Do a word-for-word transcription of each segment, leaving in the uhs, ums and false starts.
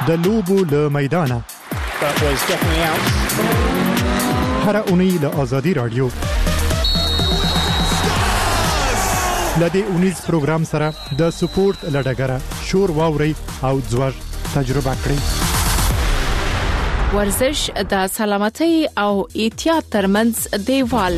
د لوبو له میدانه. هر اونۍ له آزادي رادیو لدې اونیز پروګرام سره د سپورت لډګره شور واوري او ځوړ تجربه کړئ. ورزش د سلامتۍ او احتیاط ترمنځ دیوال.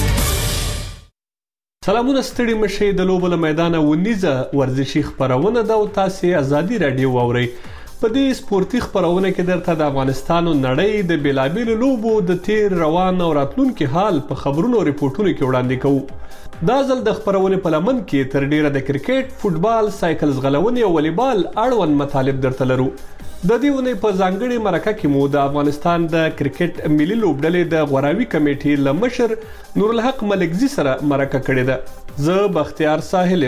سلامونه ستړي مشه د لوبو له میدانه ونیزه ورزشي خبرونه ده او تاسو آزادي رادیو واوري. په دې سپورتي خبرونه کې درته د افغانستان او نړۍ د بیلابیلو لوبو د تیر روان او راتلونکي حال په خبرونو او ریپورتونو کې وړاندې کوو. دا ځل د خبرونه په لمن کې تر ډیره د کرکټ، فوتبال، سایکل ځغلونې او والیبال اړوند مطالب درته لرو. د دې ونې په ځانګړي مرکه کې مو د افغانستان د کرکټ ملي لوبډلې د غوراوي کمیټې له مشر نورالحق ملکزي سره مرکه کړې ده. زه بختیار ساحل.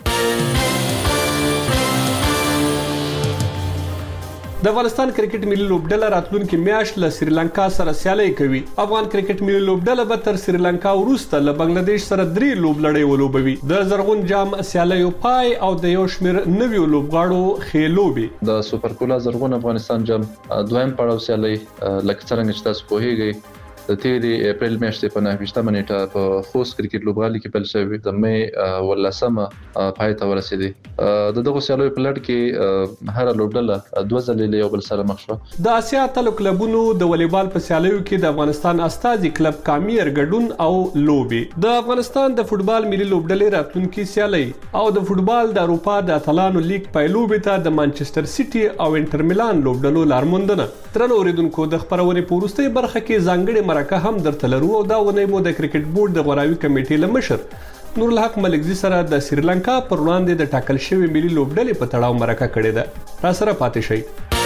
د افغانستان کرکټ ملي لوبډله راتلونکي میاشت له سریلانکا سره سیالي کوي. افغان کرکټ ملي لوبډله به تر سریلانکا وروسته له بنگلاديش سره درې لوبلړۍ ولوبوي. د زرغون جام سیالیو پای او د یو شمېر نویو لوبغاړو خېلوبي. د سوپر کولا زرغون افغانستان جام دویم پړاو سیالي لکه څنګه چې تاسو پوهیږئ د تیرې اپریل میاشتې په نهه نیټه په خوست کرکټ لوبغالي کې پیل شوی د مې ولسمه پای ته ورسېدي. د دغه سیالیو په لړ کې هر لوبډله دوه ځلې له یو بل سره مخ شوه. د آسیا اتلو کلبونو د والیبال په سیالیو کې د افغانستان استازي کلب کامیر ګډون او لوبي. د افغانستان د فوتبال ملي لوبډلې راتلونکي سیالي او د فوتبال د اروپا د اتلانو لیګ پایلوبي ته د مانچستر سیټي او انټر میلان لوبډلو لارموندنه. ترنو اوریدونکو د خبرونې په وروستۍ برخه کې ځانګړي مرکه هم درته لرو او دا ونې مو د کرکټ بورډ د غوراوي کمیټې له مشر نورالحق ملکزي سره د سریلانکا پر وړاندې د ټاکل شوی ملي لوبډلې په تړاو مرکه کړې ده. را سره پاتې شئ.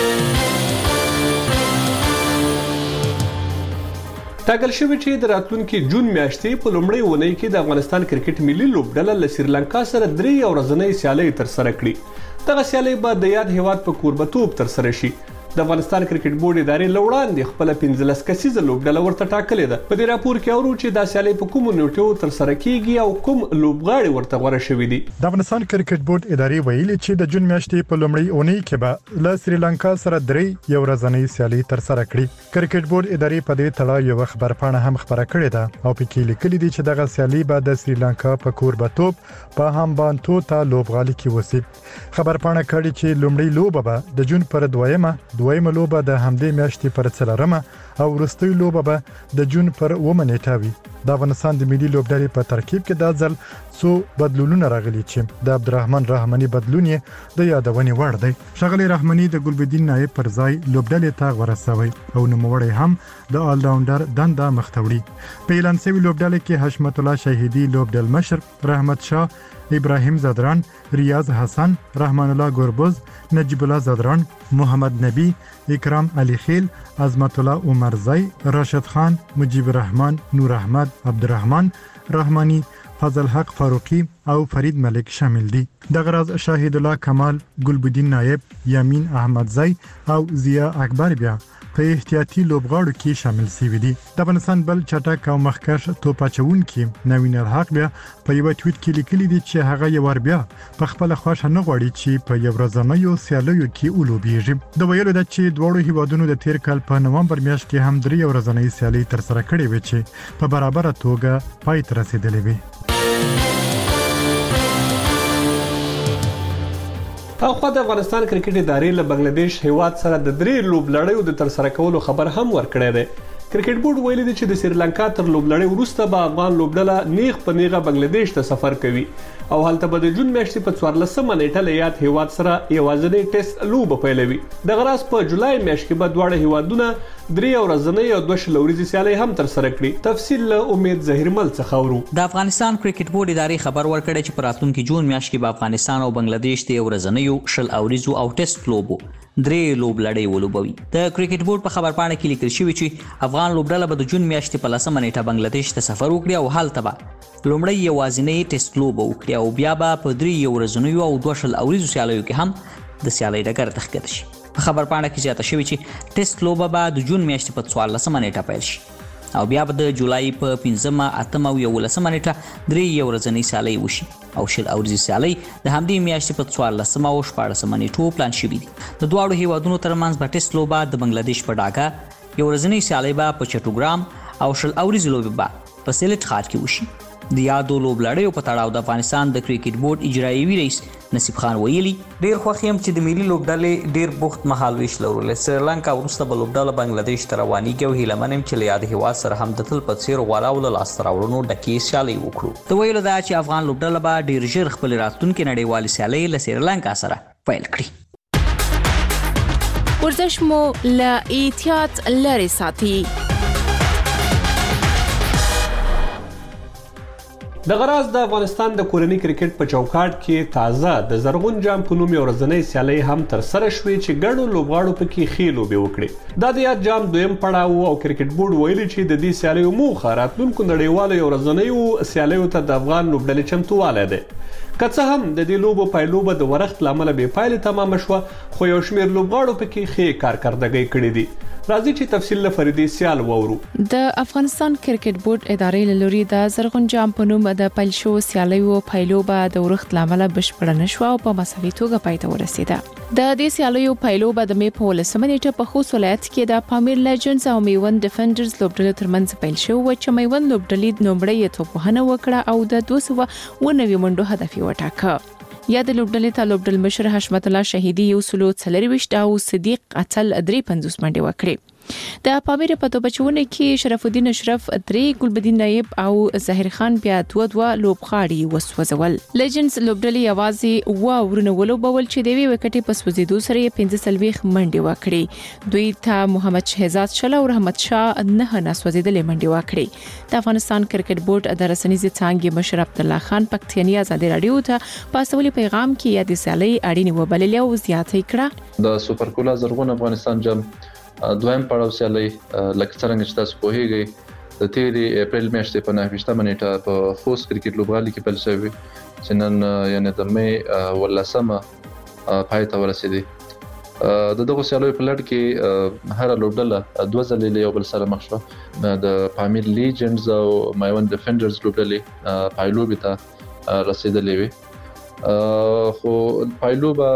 ټاکل شوی چې د راتلونکي جون میاشتې په لومړۍ اونۍ کې د افغانستان کرکټ ملي لوبډله له سریلانکا سره درې ورځنۍ سیالۍ ترسره کړي. دغه سیالۍ به د یاد هیواد په کوربتوب ترسره شي. د افغانستان کرکټ بورډ ادارې له وړاندې خپل پنځلس کسیزه لوبډله ورته ټاکلې ده. په دې راپور کې اورو چې دا سیالۍ په کومو نیټو ترسره کیږي او کوم لوبغاړي ورته غوړه شوي دي. د افغانستان کرکټ بورډ ادارې ویلي چې د جون میاشتې په لومړۍ اونۍ کې به له سریلانکا سره درې یو ورځنۍ سیالۍ ترسره کړي. کرکټ بورډ ادارې په دې تړاو یو خبرپاڼه هم خبره کړې ده او په کې لیکلي دي چې دغه سیالۍ به د سریلانکا په کوربتوب په همبانتو ته لوبغالي کې وسی. خبرپاڼه کړي چې لومړۍ لوبه به د جون پر دویمه دویمه لوبه د همدې میاشتې پر څلورمه او وروستۍ لوبه به د جون پر اوومه نیټه وي. د افغانستان د ملي لوبډلې په ترکیب کې دا ځل څو بدلونونه راغلي چې د عبدالرحمن رحماني بدلون یې د یادونې وړ دی. ښاغلی رحماني د ګلبدین نایب پر ځای لوبډلې ته ورسوي او نوموړی هم د آل راونډر دنده مخته وړي. په اعلان شوي لوبډلې کې حشمت الله شهیدي لوبډل مشر، رحمت شاه، ابراهیم زدران، ریاض حسن، رحمان الله ګوربز، نجیب الله زدران، محمد نبی، اکرام علی خیل، عظمت الله عمرزی، راشد خان، مجیب الرحمن، نور احمد، عبدالرحمن رحمانی، فضل حق فاروقی او فرید ملک شامل دي. دغه راز شاهد الله کمال، ګلبدین نایب، یامین احمدزی او ضیا اکبر بیا په احتیاطي لوبغاړو کې شامل شوي دي. د افغانستان بل چټک او مخکښ توپ اچوونکي نوین الحق بیا په یو ټویټ کې لیکلي دي چې هغه یو ور بیا په خپل خوښه نه غواړي چې په یو ورځنیو سیالیو کې ولوبېږي. د ویلو ده چې دواړو هیوادونو د تیر کال په نومبر میاشت کې هم درې ورځنۍ سیالۍ ترسره کړې وې چې په برابره توګه پای ته رسېدلې وې. اخوا د افغانستان کرکټ ادارې له بنگلاديش هیواد سره د درې لوبلړیو د ترسره کولو خبر هم ورکړی دی. کرکټ بورډ ویلي دی چې د سریلانکا تر لوبلړۍ وروسته به افغان لوبډله نیغ په نیغه بنگلاديش ته سفر کوي او هلته به د جون میاشتې په څوارلسمه نیټه له یاد هیواد سره یوازینۍ ټیسټ لوبه پیلوي. دغه راز په جولای میاشت کې به دواړه هیوادونه درې ورځنۍ او دوه شل ورځې سیالۍ هم ترسره کړي. تفصیل له امید ظهیرمل څخه اورو. د افغانستان کرکټ بورډ ادارې خبر ورکړی چې په راتلونکي جون میاشت کې به افغانستان او بنگلاديش د ورځنیو شل اوریزو او ټیسټ لوبو درې لوبلړۍ ولوبوي. د کرکټ بورډ په خبرپاڼه کې لیکل شوی چې افغان لوبډله به د جون میاشتې په لسمه نیټه بنگلاديش ته سفر وکړي او هلته به لومړی یوازینۍ ټیسټ لوبه وکړي او بیا به په درې ورځنیو او دوه شل اوریزو سیالیو کې هم د سیالۍ ډګر ته ښکته شي. په خبرپاڼه کې زیاته شوې چې ټیسټ لوبه به د جون میاشتې په څوارلسمه نیټه پیل شي. او بیا به د جولای په پنځمه اتمه او یولسمه نیټه درې یو ورځنۍ سیالۍ وشي او شل اوريزي سیالۍ د همدې میاشتې په څوارلسمه او شپاړسمه نیټو پلان شوي دي. د دواړو هیوادونو ترمنځ به ټیسټ لوبه د بنگلاديش په ډاکا، یو ورځنۍ سیالۍ به په چټوګرام او شل اوريزي لوبه به په سیلټ ښار کې وشي. د یادو لوبلړیو په تړاو د افغانستان د کرکټ بورډ اجرایوي رئیس نصیب خان ویلي، ډیر خوښ یم چې د ملي لوبډلې ډیر بوخت مهال ویش لرل. سریلانکا وروسته به لوبډله بنگلاديش ته روانېږي او هیله من یم چې له یاد هیواد سره هم د تل په څیر غوره او له لاسته راوړنو ډکې سیالۍ وکړو. د ویلو دا چې افغان لوبډله به ډیر ژر خپل راتلونکي نړیوالې سیالۍ له سریلانکا سره پیل کړي. ورزش مو له احتیاط لرې ساتي. د غراز د افغانستان د کورنۍ کرکټ په چوکاټ کې تازه د زرغون جام په نوم یو ورځنۍ سیالۍ هم تر سره شوې چې ګڼو لوبغاړو پکې ښې لوبې وکړې. دا د یاد جام دویم پړاو او کرکټ بورډ ویلي چې د دې سیالیو موخه راتلونکو نړیوالو یو ورځنیو سیالیو ته د افغان لوبډلې چمتووالی دی. که څه هم د دې لوبو پایلوبه د ورښت له امله بې پایلې تمامه شوه، خو یو شمېر لوبغاړو پکې ښې کارکردګۍ کړې دي. راځي چې تفصیل له فریدي سیال وورو. د افغانستان کرکټ بورډ ادارې له لوري د زرغون جام په نوم د پیل شو سیالیو پایلوبه د ورښت له امله بشپړه نشوه او په مساوي توګه پای ته ورسېده. د دې سیالیو پایلوبه د مې په ولسمه نیټه په خوست ولایت کې د پامیر لیجنډز او میوند ډیفندرز لوبډلو ترمنځ پیل شو، چې میوند لوبډلې نومړی توپوهنه وکړه او د دوه سوه اووه نوي منډو هدف یې وټاکه. یا د لوبډلې ته لوبډل مشر حشمت الله شهیدي یو سلو څلرويشت او صدیق اتل درې پنځوس منډې وکړې. د پامیر په توپچونه کې شرف الدین اشرف درې، ګلبدین نایب او ظاهر خان بیا دوه دوه لوبغاړي وسوځول. لیجنډز لوبډلې یوازې اوه ورونه ولوبول چې د یوې وکټې په سوځېدو سره یې پنځه څلوېښت منډې وکړې. دوی ته محمد شهزاد شل او رحمت شاه نه ناسوځېدلې منډې وکړې. د افغانستان کرکټ بورډ د رسنیزې څانګې مشر عبد الله خان پکتیانی ازادي رادیو ته په اصلي پیغام کې یادې سیالۍ اړینې وبللې او زیاتې کړه. د سوپر کولا زرغون افغانستان جام دویم پړاو سیالۍ لکه څنګه چې تاسو پوهیږئ د تیرې اپریل میاشتې په نهه ویشتمه نیټه په خوست کرکټ لوبغالي کې پیل شوی، چې نن یعنی د مې ولسمه پای ته ورسېدي. د دغه سیالیو په لړ کې هر لوبډله دوه ځلې له یو بل سره مخ شوه. د پامیر لیجنډز او میوند ډیفندرز لوبډلې پایلوبې ته رسېدلې وي، خو پایلوبه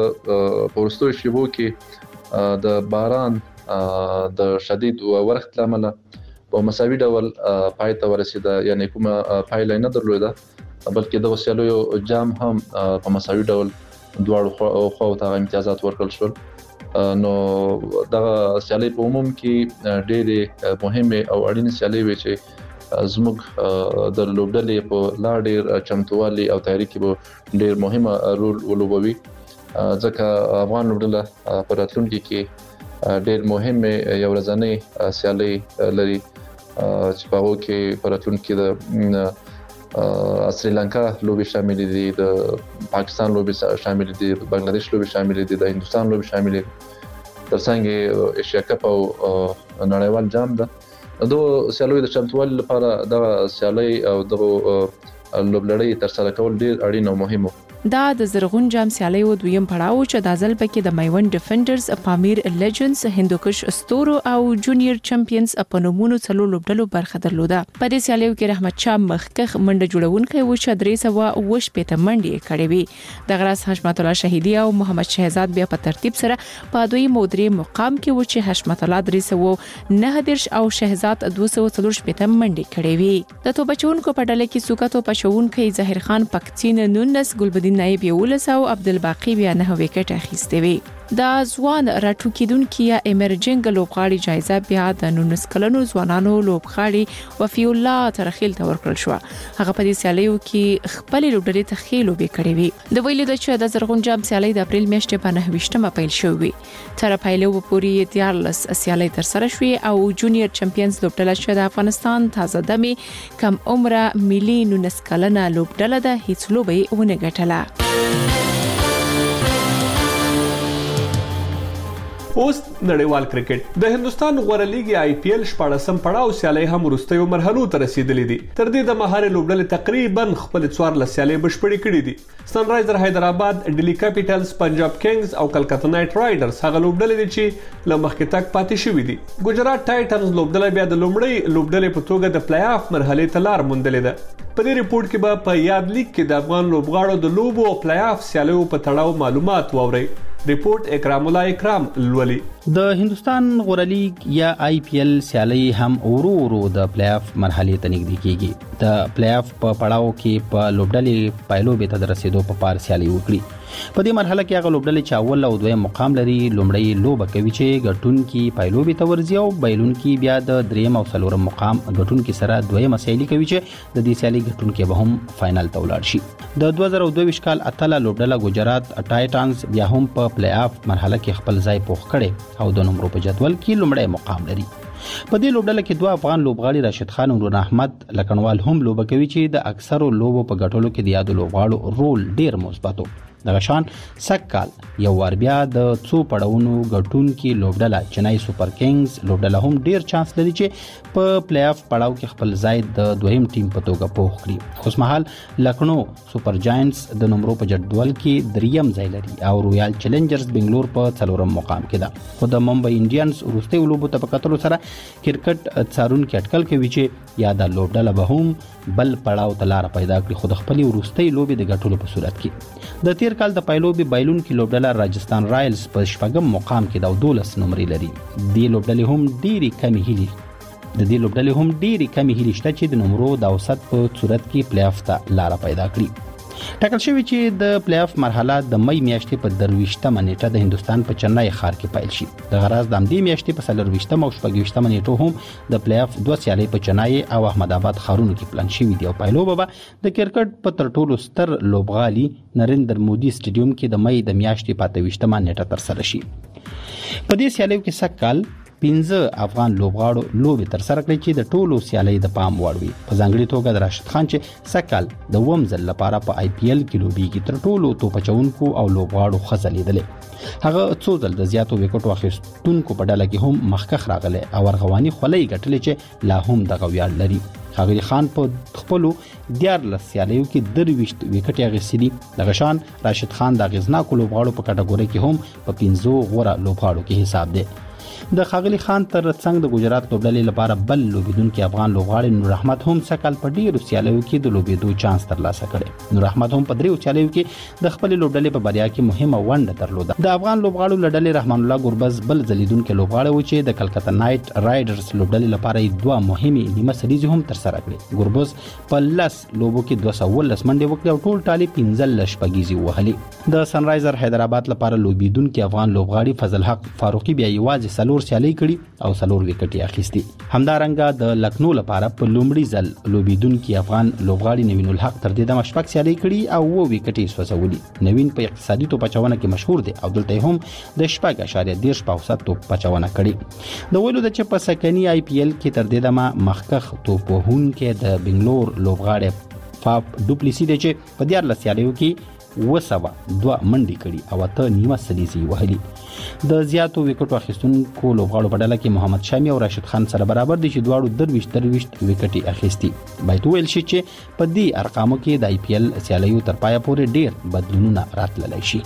د پورستو شیبو کې د باران د شدید ورښت له امله په مساوي ډول پای ته ورسېده، یعنی کومه پایله نه درلوده، بلکې د سیالیو جام هم په مساوي ډول دواړو خواو ته امتیازات ورکړل شول. نو دغه سیالۍ په عموم کې ډېرې مهمې او اړینې سیالۍ وې چې زموږ د لوبډلې په لا ډېر چمتووالي او تیاري کې به ډېر مهمه رول ولوبوي، ځکه افغان لوبډله په راتلونکي کې ډېر مهمه یو ورځنۍ سیالۍ لري چې په هغه کې په راتلونکي د سریلانکا لوبې شامل دي، د پاکستان لوبې شامل دي، د بنگلاديش لوبې شامل دي، د هندستان لوبې شامل دي، ترڅنګ ایشیا کپ او نړیوال جام ده. دوه سیالیو د چمتووالي لپاره د سیالۍ او د لوبلړۍ تر سره کول ډېر اړین او مهم. دا د زرغون جام سیالیو دویم پړاو چې د ځل پکې د میوند ډیفندرز، پامیر لیجنډز، هندوکش استورو او جونیئر چمپیونز په نومونو څلور لوبډلو برخه درلوده. په دې سیالیو کې رحمت شاه مخکخ منډه جوړونکی و چې درې سوه اووه شپېته منډې کړې وې. د غراس حشمت الله شهیدي او محمد شهزاد بیا په ترتیب سره په دوی مودري مقام کې و چې حشمت الله درې سوه نهه دېرش او شهزاد دوه سوه څلور شپېته منډې کړې وې. د توپچونکو په ډله کې سوکا توپچونکی ظاهر خان پکتین نونس، ګلبدین نایب یولس او عبدالباقی بیا نه وکټ اخیستې وي. د ځوان راټوکیدونکو یا ایمرجنګ لوبغاړي جایزه بیا د نونس کلنو ځوانانو لوبغاړي وفي الله ترخیل ته ورکړل شو. هغه په دې سیالیو کې خپل لوبډلې ته خېلو به کړې وي. د ویلو د چې د زرغون جام سیالۍ د اپریل میاشتې په نهه ویشتمه پیل شوې، تر پایلو پورې دیارلس سیالۍ تر سره شوې او جونیئر چمپیونز لوبډله چې د افغانستان تازه دمي کم عمره ملي نونس کلنه لوبډله ده هیڅ لوبې ونه ګټله. اوس نړیوال کرکټ د هندستان غوړه لیګ آی پی ایل شپږم پړاو سیالي هم وروستیو مرحلو ته رسیدلې دي. تر دې د مهارې لوبډلې تقریبا خپل څوارلس سیالي بشپړې کړې دي. سن رایزر حیدرآباد، ډیلی کیپټلز، پنجاب کینګز او کلکتا نایټ رایډرز هغه لوبډلې دي چې له مخکې تک پاتې شوې دي. ګجرات ټایټنز لوبډله بیا د لومړۍ لوبډلې په توګه د پلی آف مرحلې ته لار موندلې ده. په دې ریپورت کې به په یاد لیګ کې د افغان لوبغاړو د لوبو او پلی آف سیالیو په تړاو معلومات واورئ. ریپورت اکرام الله اکرام لولي. د هندستان غوړه لیګ یا آی پی ایل سیالي هم ورو ورو د پلی آف مرحلې ته نږدې کیږي. د پلی آف په پړاو کې په لوبډلې پایلوبې ته د رسیدو په پار سیالي وکړي. په دې مرحله کې هغه لوبډلې چې اول او دویم مقام لري لومړی لوبه کوي چې ګټونکي پایلوبې ته ورځي او بایلونکي بیا د دریم او څلورم مقام ګټونکي سره دویمه سیالي کوي چې د دې سیالي ګټونکي به هم فائنل ته ولاړ شي. د دوه زره دوه ویشت کال اتله لوبډله ګجرات ټایټنز بیا هم په پلی آف مرحله کې خپل ځای پوخ کړي او د نمبرو په جدول کې لومړی مقام لري. په دې لوبډله کې دوه افغان لوبغاړي راشد خان او نور احمد لکنوال هم لوبه کوي چې د اکثرو لوبو په ګټلو کې د یادو لوبغاړو رول ډیر مثبت و. دغه شان سږ کال یو وار بیا د څو پړاوونو ګټونکي لوبډله چنای سوپر کینګز لوبډله هم ډیر چانس لري چې په پلی آف پړاو کې خپل ځای د دویم ټیم په توګه پوخ کړي. اوس مهال لکھنو سوپر جاینټس د نمبرو په جدول کې دریم ځای لري او رویال چیلنجرز بنگلور په څلورم مقام کې ده. خو د ممبئی انډینز وروستي لوبو ته په کتلو سره کرکټ څارونکي اټکل کوي چې یا د لوبډله به هم بل پړاو ته لار پیدا کړي خو د خپلې وروستي لوبې د ګټلو په صورت کې. د تیر کال د پایلوبې بایلونکي لوبډله راجستان رایلز په شپږم مقام کې د دولس نمرې لري. دې لوبډلې هم ډېرې کمې هیلې د دې لوبډلې هم ډېرې کمې هیلې شته چې د نمرو د اوسط په صورت کې پلی آف ته لار پیدا کړي. ټاکل شوی چې د پلی آف مرحله د مئی میاشتې په درویشتمه نیټه د هندستان په چنای ښار کې پیل شي. د غراض د همدې میاشتې په څلرویشتمه او شپږویشتمه نیټو هم د پلی آف دوه سیالۍ په چنای او احمد آباد ښارونو کې پلان شوي دي او پایلوبه به د کرکټ په تر ټولو ستر لوبغالي نریندر مودي سټیډیوم کې د مئی د میاشتې په اته ویشتمه نیټه ترسره شي. په دې سیالیو کې سږ کال پنځه افغان لوبغاړو لوبې ترسره کړې چې د ټولو سیالۍ د پام وړ وي. په ځانګړي توګه د راشد خان چې سږ کال د اووم ځل لپاره په آی پی ایل کې لوبېږي تر ټولو توپ اچوونکو او لوبغاړو ښه ځلېدلی. هغه څو ځل د زیاتو وکټو اخیستونکو په ډله کې هم مخکښ راغلی او ارغواني خولۍ ګټلې چې لا هم دغه ویاړ لري. ښاغلي خان په خپلو دیارلس سیالیو کې درویشت وکټې اخیستې دي. دغه شان راشد خان د اغېزناکو لوبغاړو په کټګورۍ کې هم په پنځو غوره لوبغاړو کې حساب دی. د ښاغلي خان تر څنګ د ګجرات لوبډلې لپاره بل لوبېدونکي افغان لوبغاړی نور احمد هم سږ کال په ډېرو سیالیو کې د لوبېدو چانس ترلاسه کړی. نور احمد هم په دریو سیالیو کې د خپلې لوبډلې په بریا کې مهمه ونډه درلوده. د افغان لوبغاړو له ډلې رحمان الله ګربز بل ځلیدونکی لوبغاړی و چې د کلکتا نایټ رایډرز لوبډلې لپاره یې دوه مهمې نیمه سریزې هم ترسره کړې. ګربز په لس لوبو کې دوه سوه اوولس منډې وکړې او ټول ټالې پنځلس شپږیزې ووهلې. د سن رایزر حیدرآباد لپاره لوبېدونکي افغان لوبغاړي فضل حق فاروقي بیا یوازې څلور سیالۍ کړي او څلور وکټې اخیستي. همدارنګه د لکھنو لپاره په لومړي ځل لوبېدونکي افغان لوبغاړي نوین الحق تر دې دمه شپږ سیالۍ کړي او اووه وکټې سوځولي. نوین په اقتصادي توپ اچونه کې مشهور دی او دلته هم د شپږ اعشاریه دېرش په اوسط توپ اچونه کړې. د ویلو ده چې په سکني آی پی ایل کې تر دې دمه مخکښ توپ وهونکی د بنگلور لوبغاړی فاف ډوپلیسي دی چې په دیارلس سیالیو کې اوه سوه دوه منډې کړي او اته نیمه سریزې وهلي. د زیاتو وکټو اخیستونکو لوبغاړو په ډله کې محمد شامي او راشد خان سره برابر دي چې دواړو درویشت درویشت وکټې اخیستي. باید وویل شي چې په دې ارقامو کې د آی پی ایل سیالیو تر پایه پورې ډېر بدلونونه راتللی شي.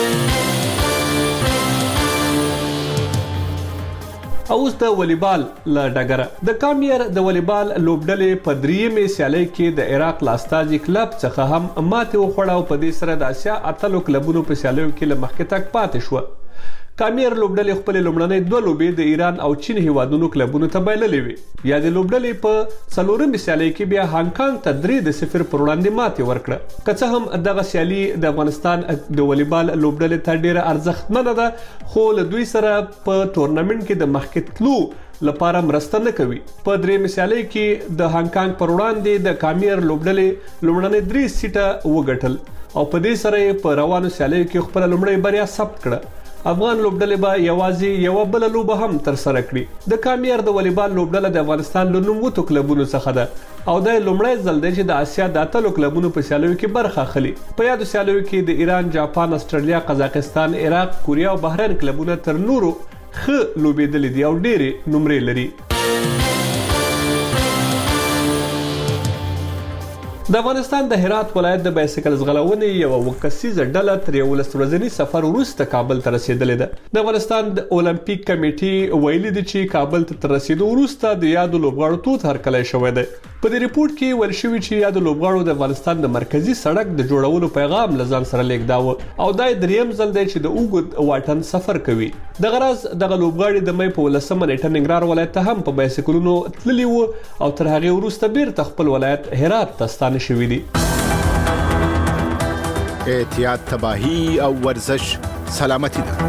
اوس د والیبال له ډګره د کامیر د والیبال لوبډلې په دریمې سیالۍ کې د عراق له استازي کلب څخه هم ماتې وخوړه او په دې سره د اسیا اتلو کلبونو په سیالیو کې له مخکې تګ پاتې شوه. کامیر لوبډلې خپلې لومړنۍ دوه لوبې د ایران او چین هیوادونو کلبونو ته بایللې وې. یا د لوبډلې په څلورمې سیالۍ کې بیا هانګ کانګ ته درې د صفر پر وړاندې ماتې ورکړه. که څه هم دغه سیالي د افغانستان د والیبال لوبډلې ته ډېره ارزښتمنه ده خو له دوی سره په تورنمنټ کې د مخکې تلو لپاره مرسته نه کوي. په درېیمې سیالۍ کې د هانګ کانګ پر وړاندې د کامیر لوبډلې لومړنۍ درې سیټه وګټل او په دې سره یې په روانو سیالیو کې خپله لومړۍ بریا ثبت کړه. افغان لوبډلې به یوازې یوه بله لوبه هم ترسره کړي. د کامیر د والیبال لوبډله د افغانستان له نوموتو کلبونو څخه ده او دا لومړی ځل دی چې د اسیا د اتلو کلبونو په سیالیو کې برخه اخلي. په یادو سیالیو کې د ایران، جاپان، استرالیا، قزاقستان، عراق، کوریا او بحرین کلبونه تر نورو ښه لوبېدلې دي او ډېرې نمرې لري. د افغانستان د هرات ولایت د بایسکل ځغلونې یو وکسیزه ډله تر یو لس ورځني سفر وروسته کابل ته رسیدلې ده. د افغانستان د اولمپیک کمیټې ویلي دي چې کابل ته تر رسیدو وروسته د یادو لوبغاړو تود هرکلی شوی دی. په دې ریپورت کې ویل شوی چې یادو لوبغاړو د افغانستان د مرکزی سړک د جوړولو پیغام لزان سره لیکداوه او دا دریم ځل دی چې د اوږد واټن سفر کوي. د غرض دغه لوبغاړي د مې په ولسمه نیټه ننګرهار ولایت ته هم په بایسکلونو تللي وو او تر هغه وروسته بیرته خپل ولایت هرات ته ستانه شوي دي. احتیاط، تباهی او ورزش سلامتی ده.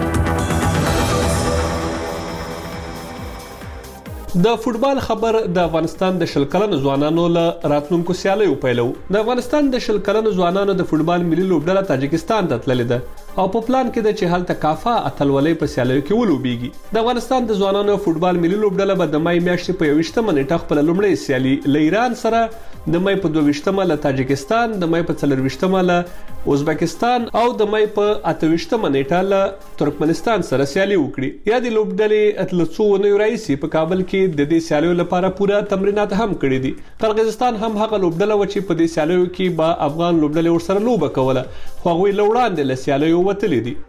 د فوتبال خبر د افغانستان د شل کلنو ځوانانو له راتلونکو سیالیو پیلو. د افغانستان د شل کلنو ځوانانو د فوتبال ملي لوبډله تاجکستان ته تللې ده او په پلان کې ده چې هلته کافه اتلولۍ په سیالیو کې ولوبېږي. د افغانستان د ځوانانو فوتبال ملي لوبډله به د مای میاشتې په یوویشتمه نیټه خپله لومړۍ سیالي له ایران سره، د مای په دوه له تاجکستان، د مای په څلور له ازبکستان او د مای په اته نیټه له ترکمنستان سره سیالي وکړي. یا د لوبډلې اتل څو ونیو راځي په کابل کې د دې سیالیو لپاره پوره تمرینات هم کړي دي. قرغیزستان هم هغه لوبډله و چې په دې سیالیو کې به افغان لوبډلې ورسره لوبه کوله خو هغوی له وړاندې له سیالیو وتلي دي.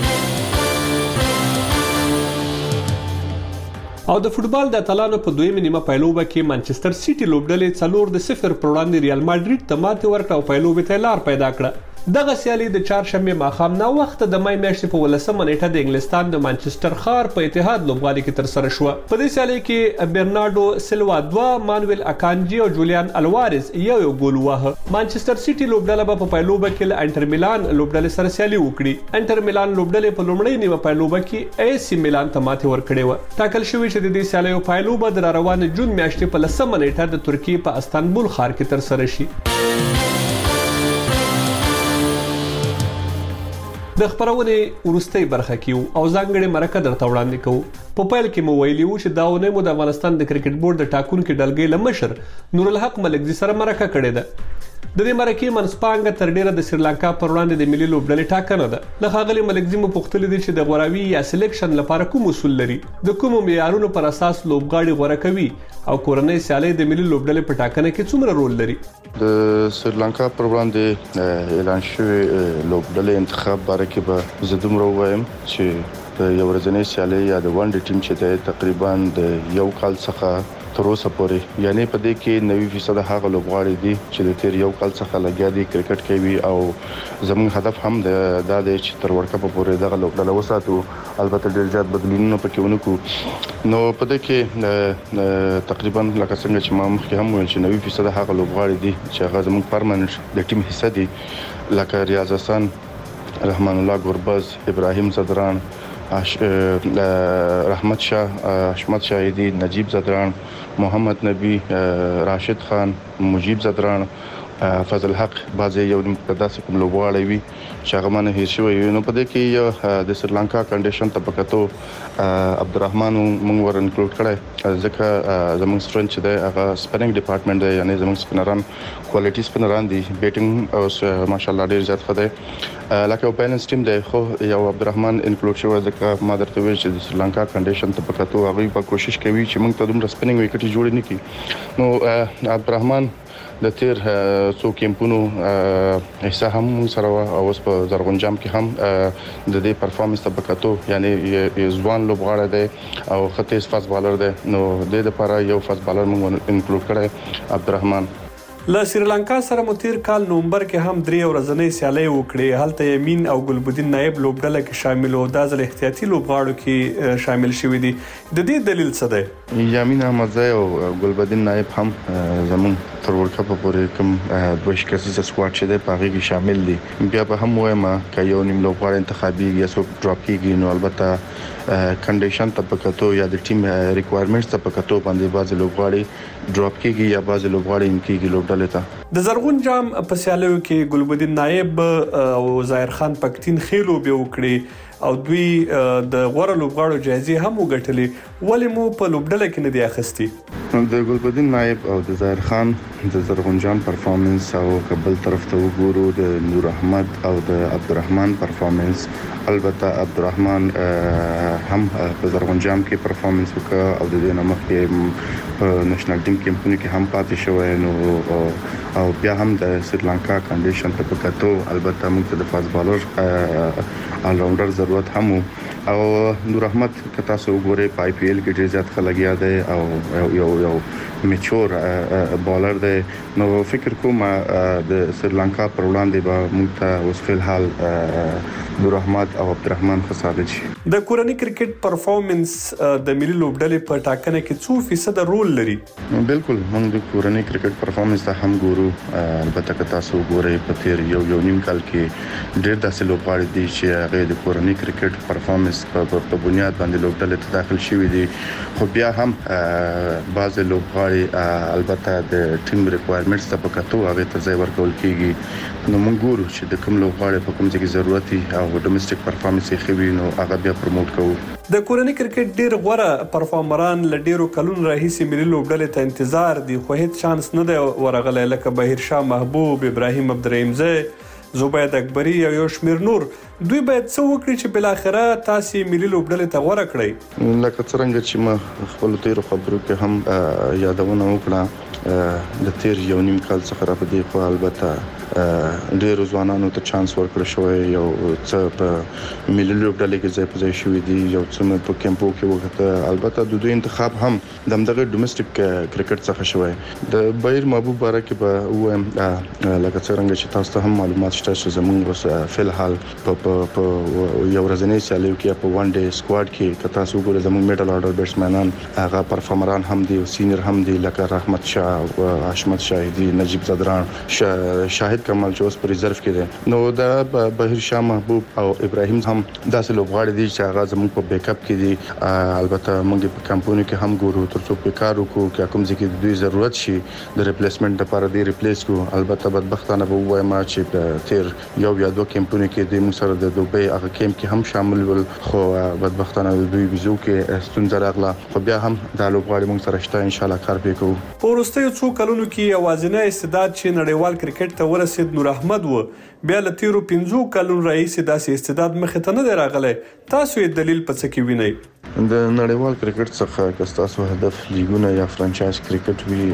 او د فوتبال د اتلانو په دویمه نیمه پایلوبه کې مانچستر سیټي لوبډلې څلور د صفر پر وړاندې ریال ماډریډ ته ماتې ورکړه او پایلوبې ته لار پیدا کړه. دغه سیالي د چهارشنبه ماښام نه وخت د مای میاشتې په ولسمه نیټه د انګلستان د مانچستر ښار په اتحاد لوبغالي کې تر سره شوه. په دې سیالي کې برناردو سیلوا دوه، مانویل اکانجی او جولیان الوارز یو یو ګول واهه. مانچستر سیټي لوبډله به په پایلوبه کې له انټر میلان لوبډلې سره سیالي وکړي. انټر میلان لوبډلې په لومړۍ نیمه پایلوبه کې ای سی میلان ته ماتې ورکړې وه. ټاکل شوی چې د دې سیالیو پایلوبه د راروانې جون میاشتې په لسمه نیټه د ترکیې په استانبول ښار کې تر سره شي. د خبرونې وروستۍ برخه کې او ځانګړې مرکه درته وړاندې کوو. په پیل کې مو ویلي وو چې دا ونه مو د افغانستان د کرکټ بورډ د ټاکونکو ډلګۍ له مشر نورالحق ملکزي سره مرکه کړې ده. د دې مرکې منځپانګه تر ډیره د سریلانکا پر وړاندې د ملي لوبډلې ټاکنه ده. له ښاغلي ملکزي مو پوښتلي دي چې د غوراوي یا سلیکشن لپاره کوم اصول لري، د کومو معیارونو پر اساس لوبغاړي غوره کوي او کورنۍ سیالۍ د ملي لوبډلې په ټاکنه کې څومره رول لري. د سریلانکا پر وړاندې اعلان شوی لوبډلې انتخاب باره کې به زه دومره ووایم چې د یو ورځنۍ سیالۍ یا د ون ډے ټیم چې دی تقریبا د یو کال څخه تر اوسه پورې، یعنی په دې کې نوي فیصد هغه لوبغاړي دي چې د تیر یو کال څخه لګیا دي کرکټ کوي او زموږ هدف هم دا دی چې تر ورکه په پورې دغه لوبډله وساتو. البته ډېر زیات بدلونونه پکې ونکړو. نو په دې کې تقریبا لکه څنګه چې ما مخکې هم ویل چې نوي فیصد هغه لوبغاړي دي چې هغه زموږ پرمننت د ټیم حصه دي، لکه ریاض حسن، رحمان الله ګوربز، ابراهیم زدران، رحمت شاه، حشمت شاهدی، نجیب زدران، محمد نبی، راشد خان، مجیب زدران، فضل حق. بعضې یو داسې کوم لوبغاړی وي چې هغه مانه هیر شوی وي. نو په دې کې د سریلانکا کنډیشن ته په کتو عبدالرحمن موږ ور انکلوډ کړی، ځکه زموږ سټرنګ چې دی هغه سپیننګ ډپارټمنټ دی، یعنی زموږ سپینران کوالټي سپینران دي، بیټینګ او ماشاءالله ډېر زیات ښه دی، لکه یو بیلنس ټیم دی. خو یو عبدالرحمن انکلوډ شوی ځکه ما درته ویل چې د سریلانکا کنډیشن ته په کتو هغوی په کوشش کوي چې موږ ته دومره سپیننګ وکټې جوړې نه کړي. نو عبدالرحمن د تیر څو کیمپونو حصہ هم سره او اوس په زرغون جام کې هم د دې پرفارمنس ته پکاتو، یعنی ځوان لوبغاړی دی او ختیز فاست بالر دی. نو د دې لپاره یو فاست بالر موږ انکلوډ کړی عبدالرحمن. له سریلانکا سره مو تیر کال نومبر کې هم درې ورځنۍ سیالۍ وکړې. هلته یمین او ګلبدین نایب لوبډله کې شامل او د ځل احتیاطي لوبغاړو کې شامل شوي دي. د دې دلیل څه دی؟ یمین احمدزی او ګلبدین نایب هم زموږ تر ورکه په پورې کوم دوه کسیزه سکواډ چې دی په هغې کې شامل دي. بیا به هم وایم که یو نیم لوبغاړی انتخابېږي یا څوک ډراپ کېږي نو البته کنډیشن ته په کتو یا د ټیم ریکوایرمنټس ته په کتو باندې بعضې لوبغاړي ډراپ کېږي یا بعضې لوبغاړي ان کېږي لوبډلې ته. د زرغون جام په سیالیو کې ګلبدین نایب او ظاهر خان پکتین خېلو به وکړي او دوی د غوړه لوبغاړو جایزې هم وګټلې ولې مو په لوبډله کې نه دی اخیستي د ګلبدین نایب او د ظاهر خان د زرغون جام پرفارمنس او قبل طرف ته وګورو د نور احمد او د عبدالرحمن پرفارمنس البته عبدالرحمن هم په زرغون جام کې پرفارمنس وکړ او د دې نامه کې په نېشنل ټیم کې هم پاتې شوی نو او بیا هم د سریلانکا کنډیشن ته پکاتو البته موږ ته د فاست بالر آل راونډر ضرورت هم او نور احمد کتا سو ګوري په آی پی ایل کې ډیر زیات خلګیا دی او یو یو میچور بالر دی نو فکر کوم د سریلانکا پر وړاندې به موږ ته اوس فل حال نور احمد او عبدالرحمن خصابت شي د کورنۍ کرکټ پرفارمنس د ملي لوبډلې په ټاکنه کې څو فیصد رول لري بالکل موږ د کورنۍ کرکټ پرفارمنس ته هم ګورو البته که تاسو ګورئ په تیر یو یو نیم کال کې ډېر داسې لوبغاړي دي چې هغه د کورنۍ کرکټ پرفارمنس په بنیاد باندې لوبډلې ته داخل شوي دي خو بیا هم بعض لوبغاړي البته د ټیم ریکوایرمنټس ته پکاتو هغه ته ځای ورکول کیږي نو موږ ګورو چې د کوم لوبغاړي په کوم ځای کې ضرورت دي او ډومېسټک پرفارمنس یې خوي نو هغه بیا پروموټ کوو د کورنۍ کرکټ ډیر غوړه پرفارمران ل ډیرو کلونو راهیسې ملي لوبډلې ته انتظار دي خو هیڅ چانس نه دی ورغلی لکه بهیر شاه محبوب ابراهیم عبدالرحیمزی زبید اکبری او یو شمیر نور دوی باید څه وکړي چې بل اخره تاسو ملي لوبډلې ته غوړه کړئ لکه څنګه چې ما خپل تیر خبرو کې هم یادونه وکړه د تیر یو نیم کال څخه را پدې خو البته ډېر ځوانانو ته چانس ورکړل شوی یو څه په ملي لوبډلې کې ځای په ځای شوی دي یو څه په کیمپو کې وکړه البته د دوی انتخاب هم د دغه ډومېسټک کرکټ څخه شوی د بهیر محبوب باره کې به وایم لکه څنګه چې تاسو ته هم معلومات شته چې زموږ اوس فل حال په په یو ورځنی سیالیو کې په وان ډے سکواډ کې کتا سو ګور زموږ میډل اورډر بیټسمنان هغه پرفارمران هم دي سینیئر هم دي لکه رحمت شاه او حشمت شاهدی نجیب زدران شاهد کمال چې اوس په ریزرو کې دي نو دا بهیر شاه محبوب او ابراهیم هم داسې لوبغاړي دي چې هغه زموږ په بیک اپ کې دي البته موږ په کمپونی کې هم ګورو ترڅو په کار وکړو چې کوم ځکه د دوی ضرورت شي د ریپلیسمنت لپاره دی ریپلیس کو البته بدبختانه به وایم چې په تیر یو یا دوه کمپونی کې د موږ سره د دوبۍ هغه کیمپ کې هم شامل ول خو بدبختانه د دوی ویزو کې ستونزه راغله خو بیا هم د لوبغاړي موږ سره شته ان شاء الله کار وکړو په وروستیو څو کلونو کې اوازنه استعداد چې نړیوال کرکټ ته ورسید نور احمد و بیا له تیرو پنځو کلونو راهیسې داسې استعداد مخې ته نه دی راغلی تاسو یې دلیل په څه کې وینئ د نړیوال کرکټ څخه که تاسو هدف لیګونه یا فرانچایز کرکټ وی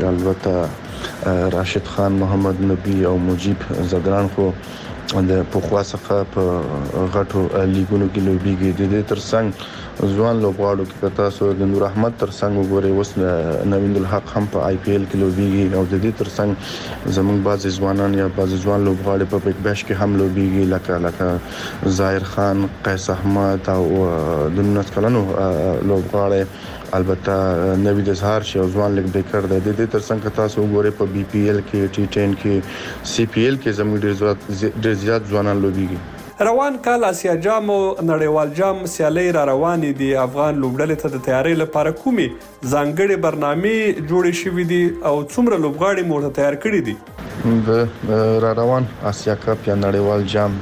البته راشد خان محمد نبی او مجیب زدران خو د پوخوا څخه په غټو لیګونو کې لوبيږي د دې ترڅنګ ځوان لوبغاړو کې تاسو د نور احمد ترڅنګ وګورئ اوس نویند الحق هم په آی پی ایل کې لوبيږي او د دې ترڅنګ زموږ بعض ځوانان یا بعض ځوان لوبغاړي په بیگ بیش کې هم لوبيږي لکه لکه ظاهر خان قیس احمد او د نس کلنو لوبغاړي البته نوید اظهار شي او ځوان لیګ بیکر د دې ترڅنګ تاسو وګورئ په بي پی ایل کې ټي ټین کې سی پی ایل کې زموږ ډیر زیات ډیر زیات ځوانان لوبيږي روان کال آسیا جام او نړیوال جام سیالي را روانې دي افغان لوبډلې ته د تیاری لپاره کومي ځانګړي برنامې جوړې شوې دي او څومره لوبغاړي مو ته تیار کړي دي د را روان آسیا کپ یا نړیوال جام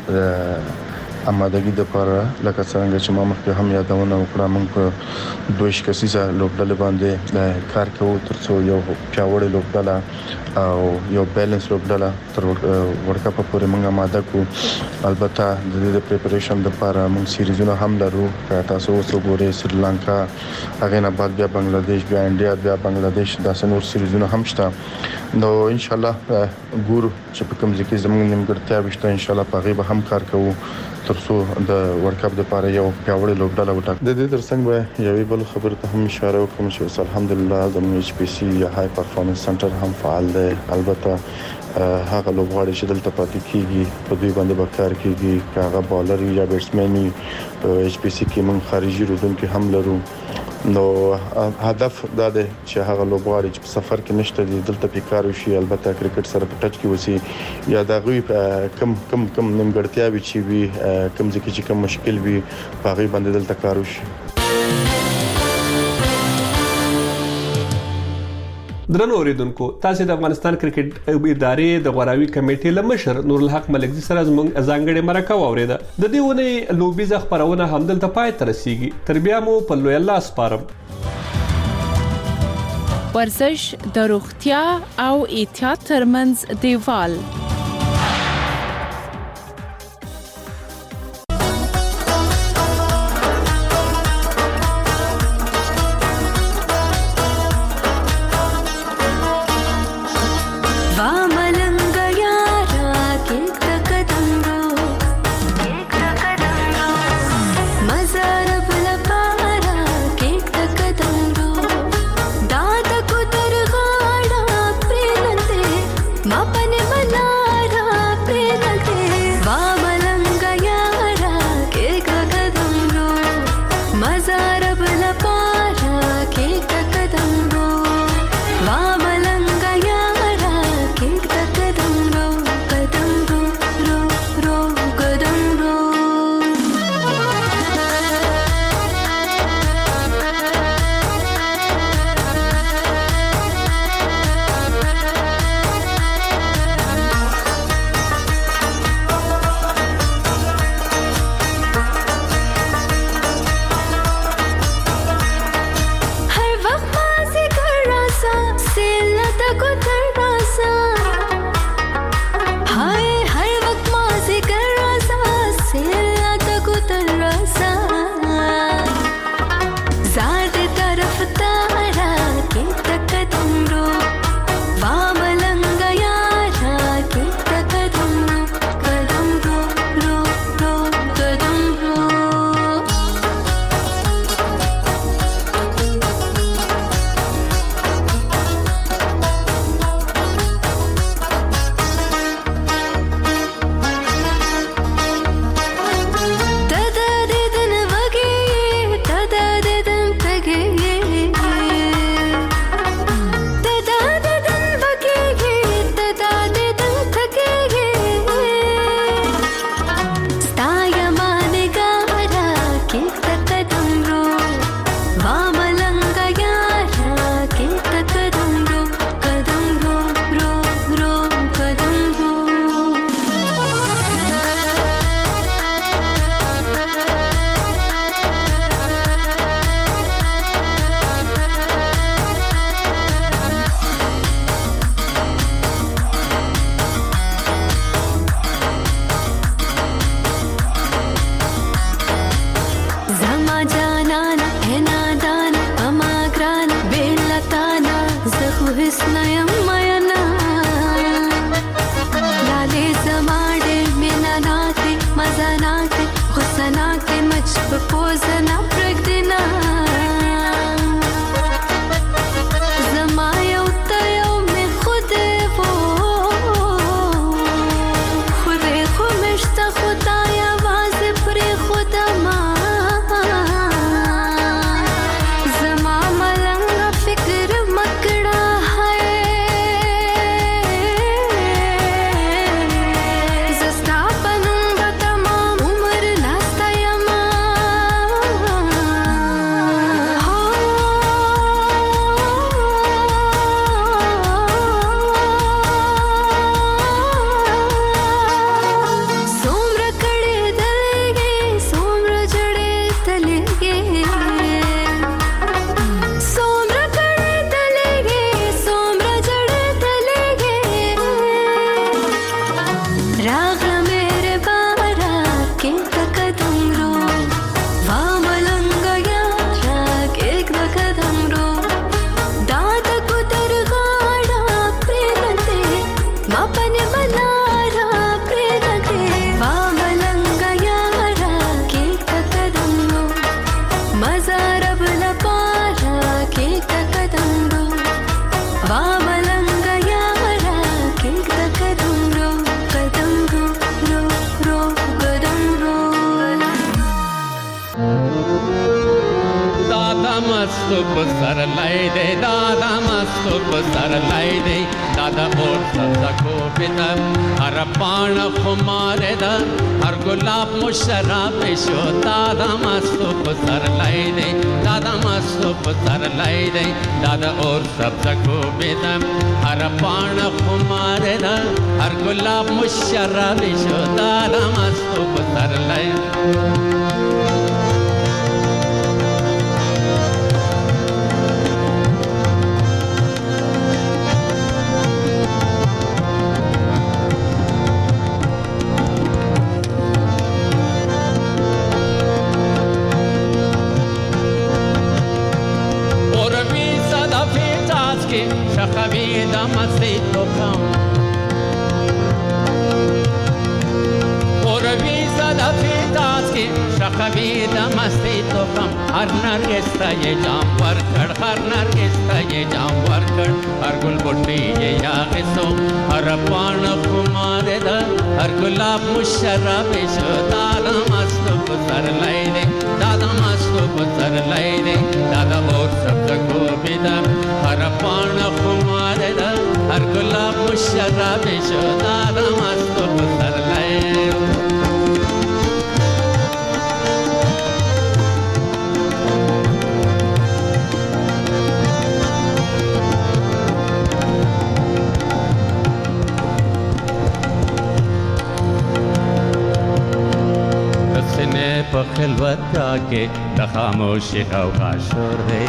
امادګي د لپاره لکه څنګه چې ما مخکې هم یادونه وکړه موږ په دویش کسیزه لوبډلې باندې کار کوو ترڅو یو پیاوړی لوبډله او یو بیلانس لوبډله تر ورلد کپ پورې موږ آماده کوو البته د دې د پریپریشن لپاره موږ سیریزونه هم لرو تاسو وګورئ سریلانکا هغه نه بعد بیا بنگلاديش بیا انډیا بیا بنگلاديش داسې نور سیریزونه هم شته نو ان شاء الله ګورو چې په کوم ځکه زموږ نیمګړتیا وشته ان شاء الله په غیبه هم کار کوو ترڅو د ورلد کپ لپاره یو پیاوړی لوبډله وټاکو د دې ترڅنګ به یوې بل خبره ته هم اشاره وکړم چې الحمدلله زموږ ایچ پی سی یا های پرفارمنس سنټر هم فعال دی البته هغه لوبغاړي چې دلته پاتې کیږي په دوی باندې به کار کیږي هغه بالر یا بیټسمن ایچ پی سی کې موږ خارجي روزونکي هم لرو نو هدف دا دی چې هغه لوبغاړي چې په سفر کې نشته دي دلته په کار وشي البته کرکټ سره په ټچ کې وسی یا دا غوي کم کم کم نیمګړتیا وي چې وي کم ځکه چې کم مشکل وي په غي باندې دلته کار وشي درنو اوریدونکو تاسو د افغانستان کرکټ ادارې د غوراوي کمیټې لمشر نور الحق ملکزي سره زموږ ځانګړي مرکه واوریده د دې ونې لوبیزه خبرونه همدلته پای ته رسیږي تر بیا مو په لوی الله سپارم ورزش د روغتیا او احتیاط ترمنځ دیوال शराब शो दादा मस्त सर लाई दे दादा مستو پتر لای دی دادا اور سبز کو بیدم هر پان خمار دا هر گلاب مشرب شو دادا مستو پتر لای شخوی دمستی تو کم قروی صدفی داز کی شخوی دمستی تو کم هر نرگس تا یہ جام ورکڑ هر نرگس تا یہ جام ورکڑ هر گل بٹی یہ یاغسو هر پان خمار دا هر گلاب مشرب شو دادا مستو پسر لائی دے دادا مستو پسر لائی دے دادا اور سبز کو بیدم هر پان خمار دا هر گلاب مشرب شو دادا مستو پسر لائی په خلوت کې د خاموشي غوغا شور دی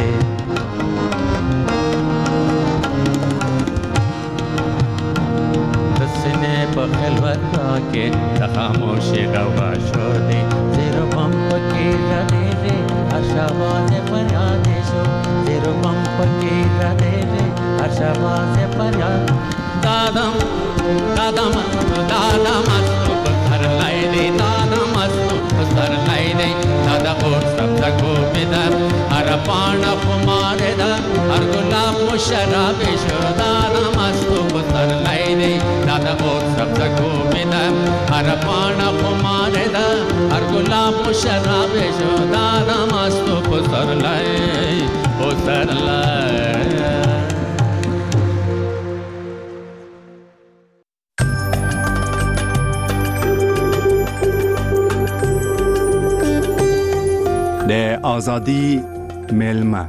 د سینې په خلوت کې د خاموشي غوغا شور دی زیرو بم پکې راځي هر شواز فریاد شو زیرو بم پکې راځي هر شواز فریاد دادم دادم دادم پتھر لای دی دادم پتھر لای دی دادا اور سبز کو بیدر ہر پان خمار دا ہر گلاب مشرب شو دادا مستو پتھر لای دی دادا اور سبز کو بیدر ہر پان خمار دا ہر گلاب مشرب شو دادا مستو پتھر لای پتھر لای د آزادی میلمه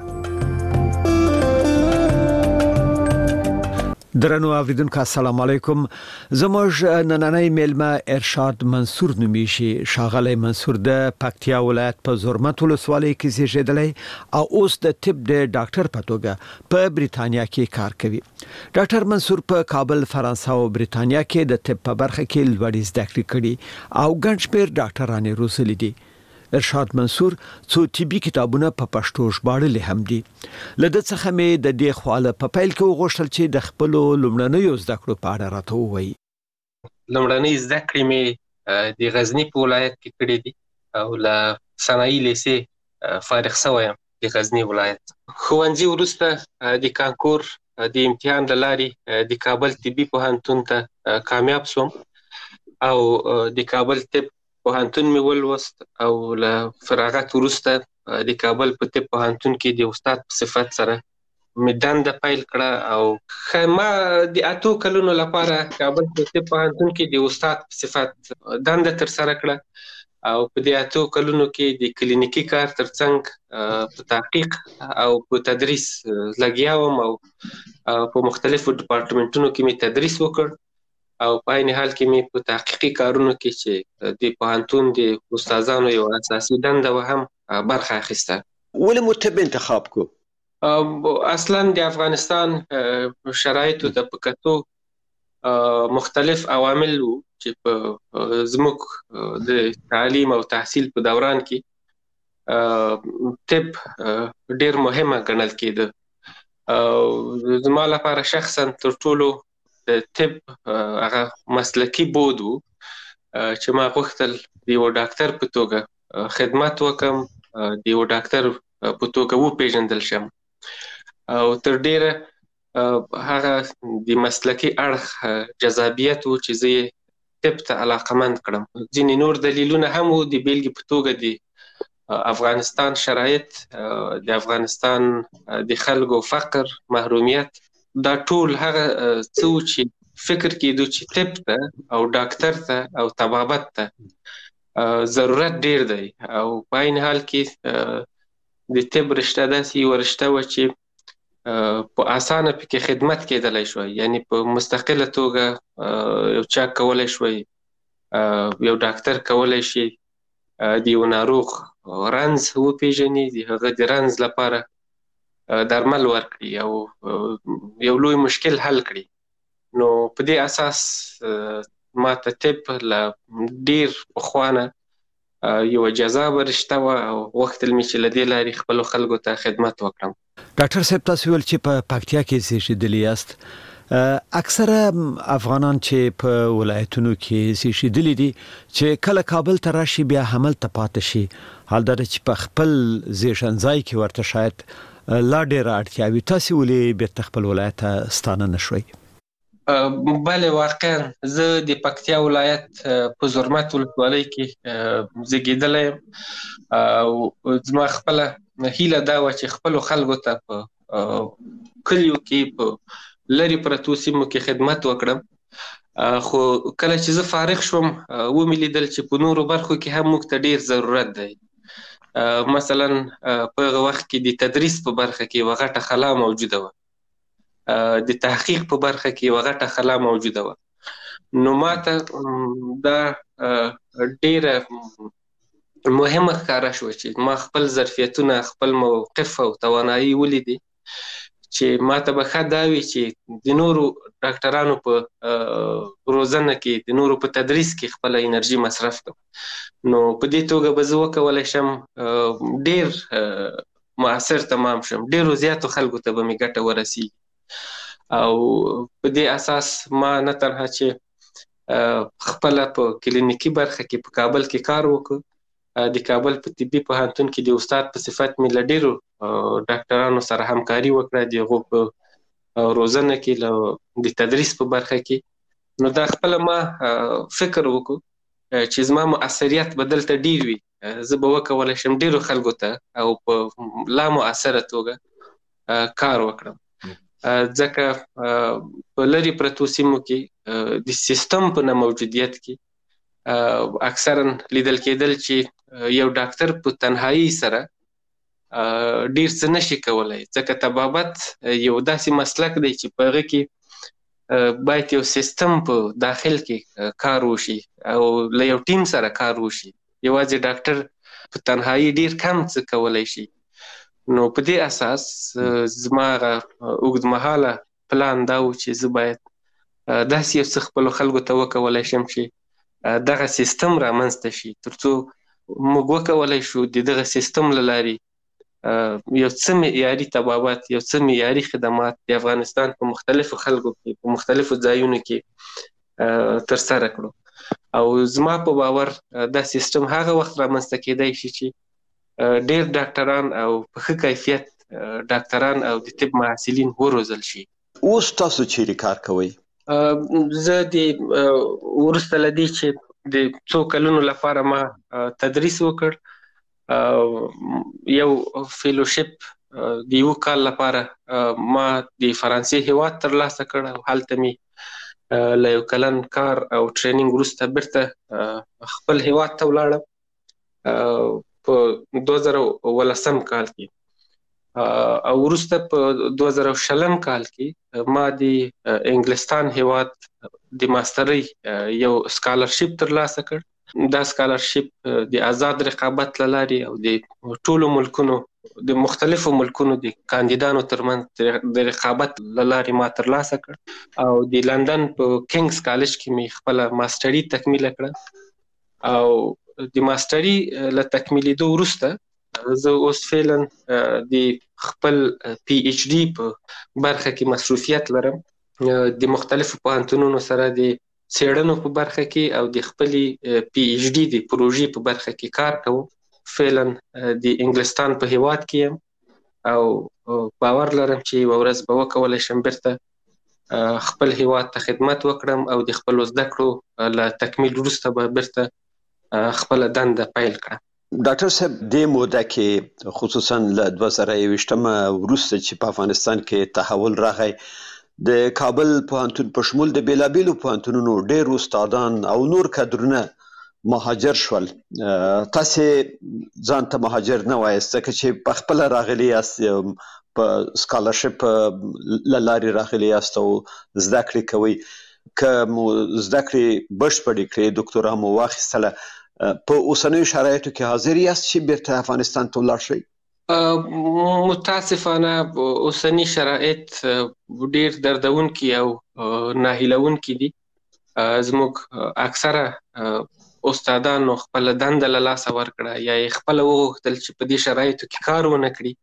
درنو اوریدونکو السلام علیکم زموږ نننۍ میلمه ارشاد منصور نومیږي ښاغلی منصور د پکتیا ولایت په زرمت ولسوالۍ کې زیږیدلی او اوس د طب د ډاکټر په توګه په بریتانیا کې کار کوي ډاکټر منصور په کابل فرانسه او بریتانیا کې د طب په برخه کې لوړې زده کړې کړې او ګڼ شمېر ډاکټرانې روزلي دي ارشاد منصور څو طبي کتابونه په پښتو ژباړلي هم دي لده څخه مې د دې خواله په پیل کې وغوښتل چې د خپل لومړنیو زده کړو په اړه راته ووایي لومړنۍ زده کړې مې د غزني په ولایت کې کړې دي او له صنایي لیسې فارغ شوی یم د غزني ولایت ښوونځي وروسته د کانکور د امتحان له لارې د کابل طبي پوهنتون ته کامیاب شوم او د کابل طب پوهنتون مې ولوست او له فراغت وروسته د کابل په طب پوهنتون کې د استاد په صفت سره مې دنده پیل کړه او ما د اتو کلونو لپاره کابل په طب پوهنتون کې د استاد په صفت دنده ترسره کړه او په دې اتو کلونو کې د کلینیکي کار ترڅنګ په تحقیق او په تدریس لګیا وم او په مختلفو ډپارټمنټونو کې مې تدریس وکړ او په عین حال کې مې په تحقیقي کارونو کې چې د پوهنتون د استادانو یو اساسي دنده و هم برخه اخیسته. ولې مو طب انتخاب کو؟ اصلا د افغانستان شرایطو د پکتو مختلف عوامل وو چې په زموږ د تعلیم او تحصیل په دوران کې طب ډېر مهمه ګڼل کېده. زما لپاره شخصا تر ټولو د طب هغه مسلکي بود و چې ما غوښتل د یو ډاکټر په توګه خدمت وکم د یو ډاکټر په توګه وپېژندل شم او تر ډېره هغه د مسلکي اړخ جذابیت و چې زه یې طب ته علاقمند کړم. ځینې نور دلیلونه هم و د بیلګې په توګه د افغانستان شرایط د افغانستان د خلکو فقر محرومیت دا ټول هغه څه چې فکر کېدو چې طب ته او ډاکټر ته او طبابت ته ضرورت ډیر دی او په عین حال کې د طب رشته داسې یوه رشته وه چې په اسانه پکې خدمت کېدلی شوی، یعنی په مستقله توګه یو چا کولی شوی، یو ډاکټر کولی شي د یو ناروغ رنځ وپېژني، د هغه د رنځ لپاره درمل ورکړي او یو لوی مشکل حل کړي. نو په دې اساس ما ته طب له ډېر پخوا نه یوه جذابه رشته وه او غوښتل مې چې له دې لارې خپلو خلکو ته خدمت وکړم. ډاکټر صاحب، تاسو ویل چې په پکتیا کې زیږېدلي یاست. اکثره افغانان چې په ولایتونو کې زیږېدلي دي چې کله کابل ته راشي بیا هملته پاتې شي، حال دا چې په خپل زیږنځای کې ورته شاید لا ډېره اړتیا وي، تاسې ولې بیرته خپل ولایت ته ستانه نه شوئ؟ بله، واقعا زه د پکتیا ولایت په زرمت ولسوالۍ کې زیږېدلی یم او زما خپله هیله دا وه چې خپلو خلکو ته په کلیو کې په لرې پرتو سیمو کې خدمت وکړم. خو کله چې زه فارغ شوم ومې لیدل چې په نورو برخو کې هم موږ ته ډېر ضرورت دی. مثلا په هغه وخت کې د تدریس په برخه کې یوه غټه خلا موجوده وه، د تحقیق په برخه کې یوه غټه خلا موجوده وه. نو ما ته دا ډېره مهمه ښکاره شوه چې ما خپل ظرفیتونه، خپل موقف او توانایي ولیدې چې ما ته به ښه دا وي چې د نورو ډاکټرانو په روزنه کې، د نورو په تدریس کې خپله انرژي مصرف کړم. نو په دې توګه به زه وکولی شم ډېر مؤثر تمام شم، ډېرو زیاتو خلکو ته به مې ګټه ورسیږي. او په دې اساس ما نه تنها چې خپله په کلینیکي برخه کې په کابل کې کار وکړ، د کابل په طبي پوهنتون کې د استاد په صفت مې له ډېرو ډاکټرانو سره همکاري وکړه، د هغو په روزنه کې، له د تدریس په برخه کې. نو دا خپله ما فکر وکړو چې زما مؤثریت به دلته ډېر وي، زه به وکولی شم ډېرو خلکو ته او په لا مؤثره توګه کار وکړم. ځکه په لرې پرتو سیمو کې د سیستم په نه موجودیت کې اکثرا لیدل کېدل چې یو ډاکټر په تنهایی سره ډېر څه نشي کولی، ځکه طبابت یو داسې مسلک دی چې په هغه کې باید یو سیستم په داخل کې کار وشي او له یو ټیم سره کار وشي. یوازې ډاکټر په تنهایی ډېر کم څه کولی شي. نو په دې اساس زما هغه اوږدمهاله پلان دا و چې زه باید داسې یو څه خپلو خلکو ته وکولی شم چې دغه سیستم رامنځته شي، تر څو موږ وکولی شو د دغه سیستم له لارې یو څه معیاري طبابت، یو څه معیاري خدمات د افغانستان په مختلفو خلکو کې، په مختلفو ځایونو کې ترسره کړو. او زما په باور دا سیستم هغه وخت رامنځته کېدی شي چې ډېر ډاکټران او په ښه کیفیت ډاکټران او د طب محصلین وروزل شي. اوس تاسو چیرې کار کوئ؟ زه د وروسته له دې چې د څو کلونو لپاره ما تدریس وکړ، یو فیلوشپ د یو کال لپاره ما د فرانسې هیواد ترلاسه کړ او هلته مې له یو کلن کار او ټریننګ وروسته بیرته خپل هیواد ته ولاړم په دوه زره ولسم کال کې. او وروسته په دوه زره شلم کال کې ما د انګلستان هیواد د ماسترۍ یو سکالرشپ ترلاسه کړ. دا سکالرشپ د آزاد رقابت له لارې او د ټولو ملکونو، د مختلفو ملکونو د کاندیدانو ترمنځ د رقابت له لارې ما ترلاسه کړ او د لندن په کینګز کالج کې مې خپله ماستري تکمیله کړه. او د ماستري له تکمیلېدو وروسته زه اوس فعلا د خپل پی ایچ ډي په برخه کې مصروفیت لرم، د مختلفو پوهنتونونو سره د څېړنو په برخه کې او د خپلې پی ایچ ډي د پروژې په برخه کې کار کوم. فعلا د انګلستان په هیواد کې یم او باور لرم چې یوه ورځ به وکولی شم بیرته خپل هیواد ته خدمت وکړم او د خپلو زده کړو له تکمیل وروسته به بیرته خپله دنده پیل کړم. ډاکټر صاحب، دې موده کې خصوصا له دوه زره یوویشتمه وروسته چې په افغانستان کې تحول راغی، د کابل پوهنتون په شمول د بیلابیلو پوهنتونونو ډېر استادان او نور کادرونه مهاجر شول. تاسو ځان ته مهاجر نه وایست ځکه چې په خپل راغلی یاست په سکالرشپ لاري راغلی یاست او زده کړې کوي. که مو زده کړې بشپړې کړې ډاکټورا مو واخیستله په اوسنیو شرایطو کې حاضر یاست چې بیرته افغانستان ته ولاړ شئ؟ متاسفانه اوسنی شرایط ډیر دردونکي او ناهیلونکي دي. زموږ اکثره استادانو خپل دنده له لاسه ورکړه یا یې خپل وغوښتل چې په دې شرایطو کې کار ونه کړي،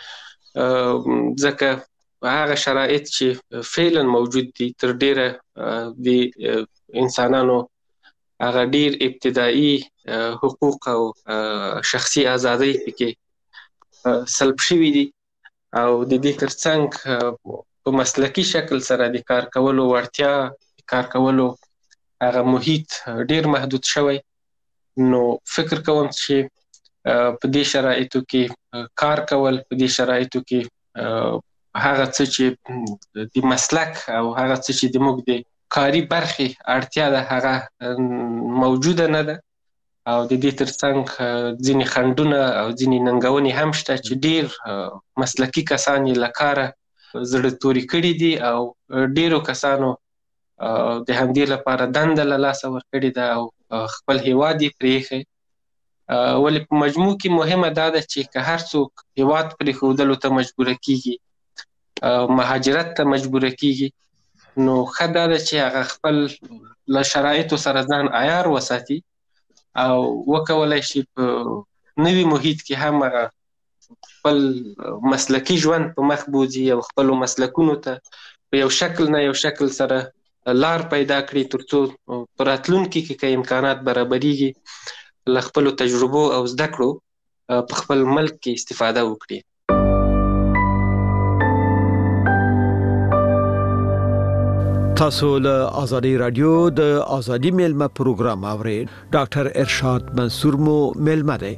ځکه هغه شرایط چې فعلا موجود دي تر ډیره د انسانانو هغه ډیر ابتدایي حقوق او شخصي ازادۍ پکې سلب شوي دي او د دې ترڅنګ په مسلکي شکل سره د کار کولو وړتیا کار کولو هغه محیط ډیر محدود شوی. نو فکر کوم چې په دې شرایطو کې کار کول، په دې شرایطو کې هغه څه چې د مسلک او هغه څه چې د موږ د کاري برخې اړتیا ده هغه موجوده نه ده او د دې ترڅنګ ځینې خنډونه او ځینې ننګونې هم شته چې ډیر مسلکي کسان یې له کاره زړه توري کړي دي او ډیرو کسانو د همدې لپاره دنده له لاسه ورکړې ده او خپل هیواد یې پرېښی. ولې په مجموع کې مهمه دا ده چې که هر څوک هیواد پرېښودلو ته مجبوره کیږي، مهاجرت ته مجبوره کیږي، نو ښه دا ده چې هغه خپل له شرایطو سره ځان عیار وساتي او وکولای شي په نوي محیط کې هم هغه خپل مسلکي ژوند په مخ بوځي او خپلو مسلکونو ته په یو شکل نه یو شکل سره لار پیدا کړي ترڅو په راتلونکي کې که امکانات برابرېږي له خپلو تجربو او زده کړو په خپل ملک کې استفاده وکړي. تاسو له آزادی رادیو د آزادی میلمه پروګرام اورئ. ډاکټر ارشاد منصور مو میلمه دی.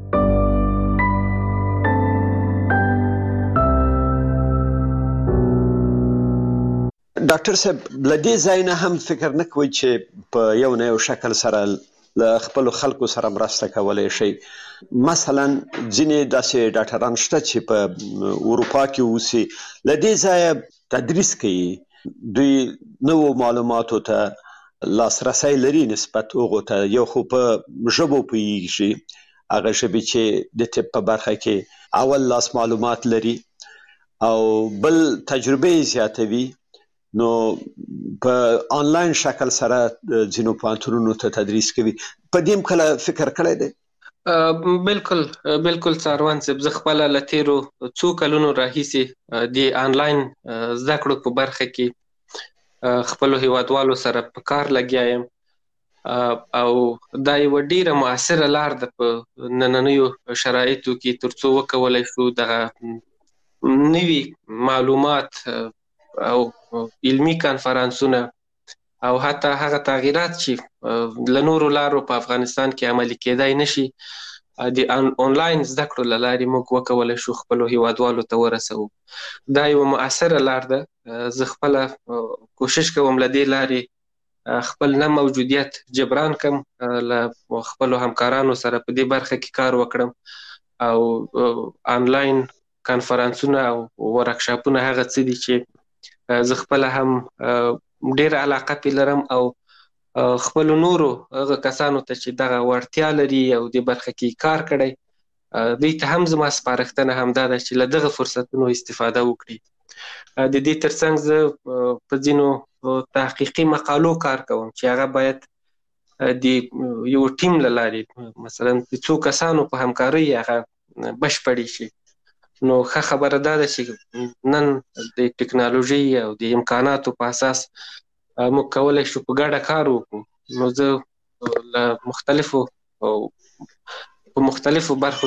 ډاکټر صاحب لدې ځای نه هم فکر نه کوئ چې په یو نه یو شکل سره له خپلو خلکو سره مرسته کولی شئ؟ مثلا ځینې داسې ډاکټران شته چې په اروپا کې اوسي، له دې ځایه تدریس کوي، دوی نوو معلوماتو ته لاسرسی لري نسبت هغو ته، یو خو په ژبو پوهیږي، هغه ژبې چې د طب په برخه کې اول لاس معلومات لري، او بل تجربه یې زیاتوي. نو په آنلاین شکل سره ځینو پوهنتونونو ته تدریس کوي. په دې هم کله فکر کړی دی؟ بالکل بالکل څاروان صاحب، زه خپله له تېرو څو کلونو راهیسې د آنلاین زده کړو په برخه کې خپلو هیوادوالو سره په کار لګیا یم او دا یوه ډیره مؤثره لار ده په نننیو شرایطو کې ترڅو وکولی شو دغه نوي معلومات او علمي کانفرانسونه او حتی هغه تغییرات چې له نورو لارو په افغانستان کې عملي کېدای نشي د آنلاین زده کړو له لارې موږ وکولی شو خپلو هیوادوالو ته ورسوو. دا یوه مؤثره لار ده. زه خپله کوشش کوم له دې لارې خپل نه موجودیت جبران کم، له خپلو همکارانو سره په دې برخه کې کار وکړم او آنلاین کانفرانسونه او ورکشاپونه هغه څه دي چې زه خپله هم ډېره علاقه پې لرم او خپلو نورو هغه کسانو ته چې دغه وړتیا لري او دې برخه کې کار کړی دوی ته هم زما سپارښتنه همدا ده چې له دغه فرصتونو استفاده وکړي. د دې ترڅنګ زه په ځینو تحقیقي مقالو کار کوم چې هغه باید د یو ټیم له لارې مثلا د څو کسانو په همکارۍ هغه بشپړې شي. نو ښه خبره دا ده چې نن د ټکنالوژي او د امکاناتو په اساس موږ کولی شو په ګډه کار وکړو. نو زه له مختلفو په مختلفو برخو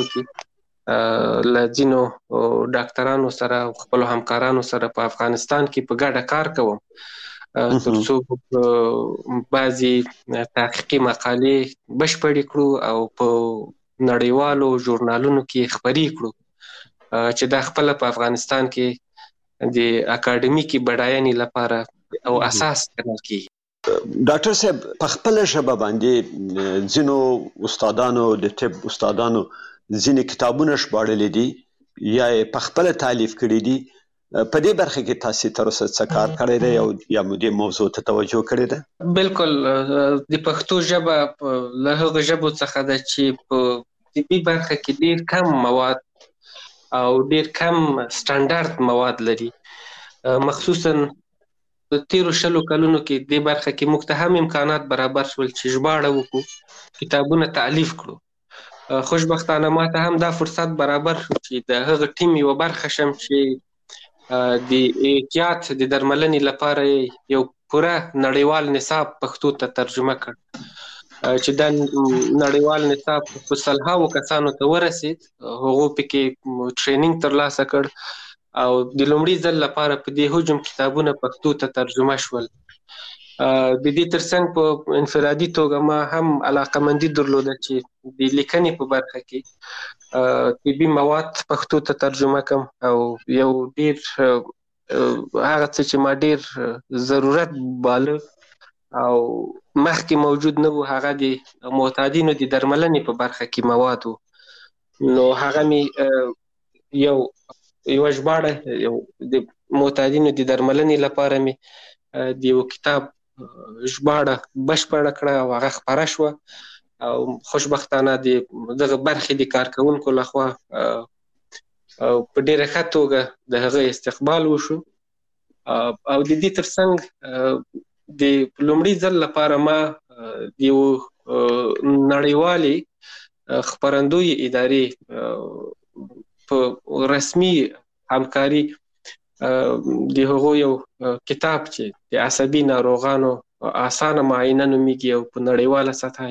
کې له ځینو ډاکټرانو سره او خپلو همکارانو سره په افغانستان کې په ګډه کار کوم ترڅو بعضې تحقیقي مقالې بشپړې کړو او په نړیوالو ژورنالونو کې خپرې کړو چې دا خپله په افغانستان کې د اکاډمیکي بډاینې لپاره او اساس ګڼل کېږي. ډاکټر صاحب په خپل ژبه باندې ځینو استادانو د طب استادانو ځینې کتابونه ژباړلي دي یا په خپل تالیف کړي دي. په دې برخه کې تاسو تر اوسه څه کار کړی دی او یا مو دې موضوع ته توجه کړې ده؟ بالکل د پښتو ژبه له هغه ژبو څخه ده چې په طبي برخه کې ډیر کم مواد او ډیر کم سټانډارد مواد لري. مخصوصا په تیرو شلو کلونو کې د برخه کې موږ ته هم امکانات برابر شول چې ژباړه وکړو، کتابونه تالیف کړو. خوشبختانه ما ته هم دا فرصت برابر شو چې د هغه ټیم یو برخه شم چې د احتیاط د درملنې لپاره یو پوره نړیوال نصاب پښتو ته ترجمه کړ، چې دا نړیوال نصاب په سلهاوو کسانو ته ورسید. هغو پکې ټریننګ ترلاسه کړ او د لومړي ځل لپاره په دې هجوم کتابونه پښتو ته ترجمه شول. د دې ترڅنګ په انفرادي توګه ما هم علاقمندي درلوده چې د لیکنې په برخه کې طبي مواد پښتو ته ترجمه کم او یو ډیر هغه څه چې ما ډیر ضرورت باله او مخکې موجود نه و هغه د معتادینو د درملنې په برخه کې مواد و. نو هغه می یو یو ژباړه یو د معتادینو د درملنې لپاره می د یو کتاب ژباړه بشپړه کړه او هغه خپره شوه او خوشبختانه د دغه برخې د کارکونکو لخوا په ډیره ښه توګه د هغه استقبال وشو. او د دې ترڅنګ د لومړي ځل لپاره ما د یو نړیوالې خپرندوی ادارې په رسمي همکاري د هغو یو کتاب چې د عصبي ناروغانو اسانه معاینه نومیږي او په نړیواله سطح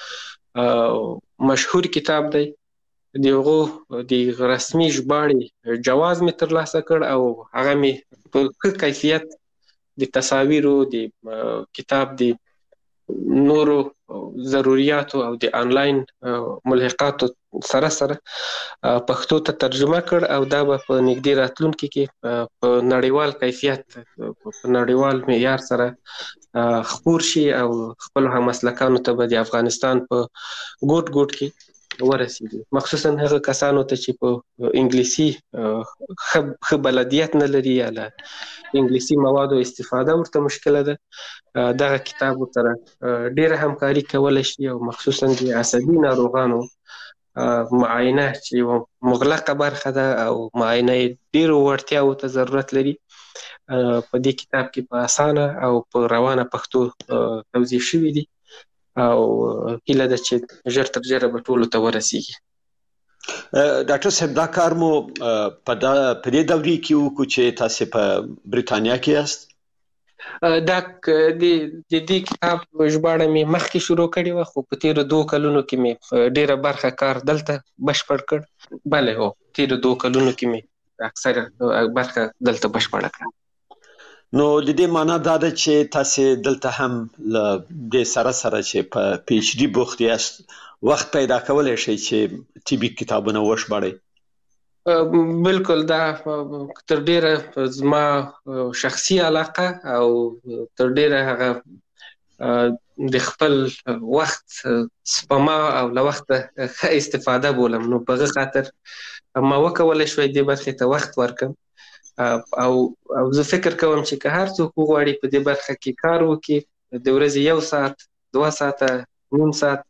یو مشهور کتاب دی، د هغو د رسمي ژباړې جواز مې ترلاسه کړ او هغه مې په ښه کیفیت د تصاویرو د کتاب د نورو ضرورياتو او د انلاین ملحقاتو سره سره پښتو ته ترجمه کړ او دا به په نږدې راتلونکي کې په نړیوال کیفیت په نړیوال معیار سره خپور شي او خپل همسلکانو ته به د افغانستان په ګوټ ګوټ کې ورسیږي، مخصوصا هغه کسانو ته چې په انګلیسي ښه بلدیت نه لري یا له انګلیسي موادو استفاده ورته مشکله ده. دغه کتاب سره ډیره همکاري کولی شي او مخصوصا د عصبي ناروغانو معاینه چې یو مغلقه برخه ده او معاینه یې ډیرو وړتیاو ته ضرورت لري په دې کتاب کې په اسانه او په روانه پښتو توضیح شوي دي او هیله ده چې ژر تر ژره به ټولو ته ورسیږي. ډاکټر صاحب دا کار مو په دې دورې کې وکړو چې تاسو په بریتانیا کې یاست؟ دا د دې کتاب ژباړه مې مخکې شروع کړې وه خو په تیرو دوه کلونو کې مې ډیره برخه کار دلته بشپړ کړ. بله هو تیرو دوه کلونو کې مې اکثره برخه دلته بشپړه کړه. نو د دې معنا دا ده چې تاسو دلته هم له دې سره سره چې په پی ایچ ډي بوخت یاست وخت پیدا کولی شئ چې طبي کتابونه وژباړئ؟ بالکل دا تر ډیره زما شخصي علاقه او تر ډیره هغه د خپل وخت سپما او له وخته ښه استفاده بولم. نو په هغه خاطر ما وکولی شوی دې برخې ته وخت ورکړم او او زه فکر کوم چې که هر څوک وغواړي په دې برخه کې کار وکړي د ورځې یو ساعت دوه ساعته نیم ساعت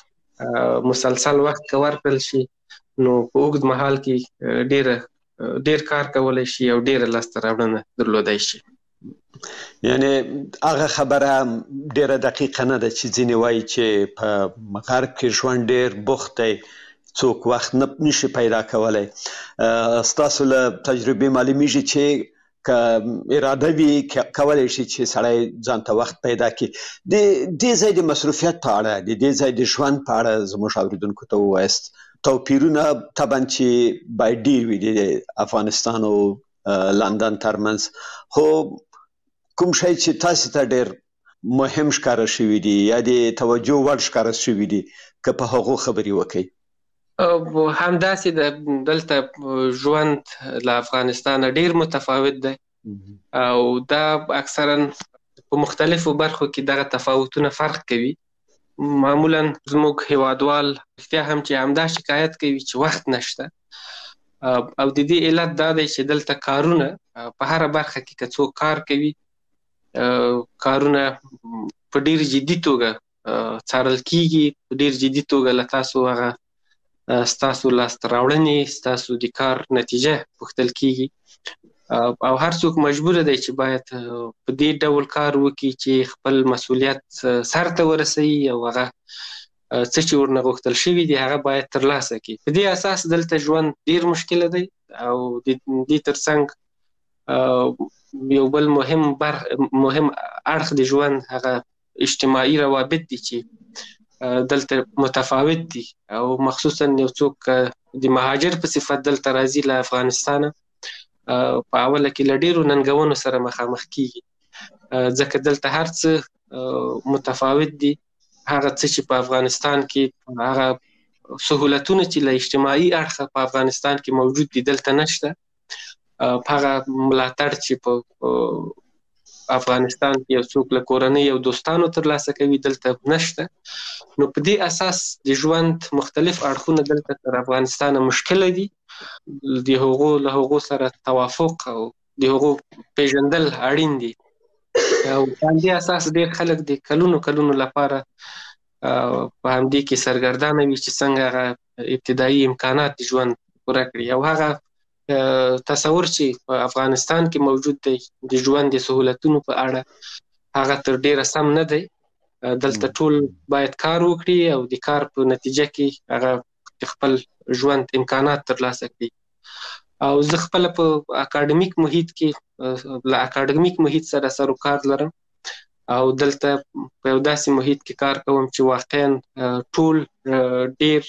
مسلسل وخت که ورکړل شي نو په اوږد مهال کې ډیره ډیر کار کولی شي او ډیره لاسته راوړنه درلودی شي. یعنی هغه خبره ډیره دقیقه نه ده چې ځینې وایي چې په غرب کې ژوند ډیر بوخت دی څوک وخت نه نشي پیدا کولی. ستاسو له تجربې معلومیږي چې که اراده وي کولی شي چې سړی ځان ته وخت پیدا کړي. د دې ځای د مصروفیت په اړه د دې ځای د ژوند په اړه زموږ اوریدونکو ته ووایاست. توپیرونه طبعا چې باید ډیر وي د افغانستان او لندن ترمنځ، خو کوم شی چې تاسو ته ډیر مهم ښکاره شوي دي یا د توجه وړ ښکاره شوي دي که په هغو خبرې وکړئ؟ همداسې د دلته ژوند له افغانستان ډیر متفاوت دی او دا اکثرا په مختلفو برخو کې دغه تفاوتونه فرق کوي. معمولا زموږ هیوادوال اختیا هم چې همدا شکایت کوي چې وخت نشته او د دې علت دا دی چې دلته کارونه په هر برخه کې که څوک کار کوي کارونه په ډیر جدي توګه څارل کیږي، په ډیر جدي توګه له تاسو هغه ستاسو لاسته راوړنې ستاسو د کار نتیجه پوښتل کیږي او هر څوک مجبور دی چې باید په دې ډول کار وکړي چې خپل مسؤلیت سرته ورسوي او هغه څه چې ورنه غوښتل شوي دي هغه باید ترلاسه کړي. په دې اساس دلته ژوند ډیر مشکله دی او د دې ترڅنګ یو بل مهم بر مهم اړخ د ژوند هغه اجتماعي روابط دي چې دلته متفاوت دي او مخصوصا یو څوک د مهاجر په صفت دلته راځي له افغانستانه په اوله کې له ډیرو ننګونو سره مخامخ کیږي ځکه دلته هر څه متفاوت دي. هغه څه چې په افغانستان کې هغه سهولتونه چې له اجتماعي اړخه په افغانستان کې موجود دي دلته نشته. هغه ملاتړ چې په افغانستان کې یو څوک له کورنۍ او دوستانو ترلاسه کوي دلته نشته. نو په دې اساس د ژوند مختلف اړخونه دلته تر افغانستان مشکله دي. د هغو له هغو سره توافق او د هغو پیژندل اړین دي او په همدې اساس ډېر خلک د کلونو کلونو لپاره په همدې کې سرګردانه وي چې څنګه هغه ابتدایي امکانات د ژوند پوره کړي او هغه تصور چې په افغانستان کې موجود دی د ژوند د سهولتونو په اړه هغه تر ډېره سم نه دی. دلته ټول باید کار وکړي او د کار په نتیجه کې هغه خپل ژوند امکانات ترلاسه کړي. او زه خپل په اکاډمیک محیط کې له اکاډمیک محیط سره سر و کار لرم او دلته په یو داسې محیط کې کار کوم چې واقعا ټول ډیر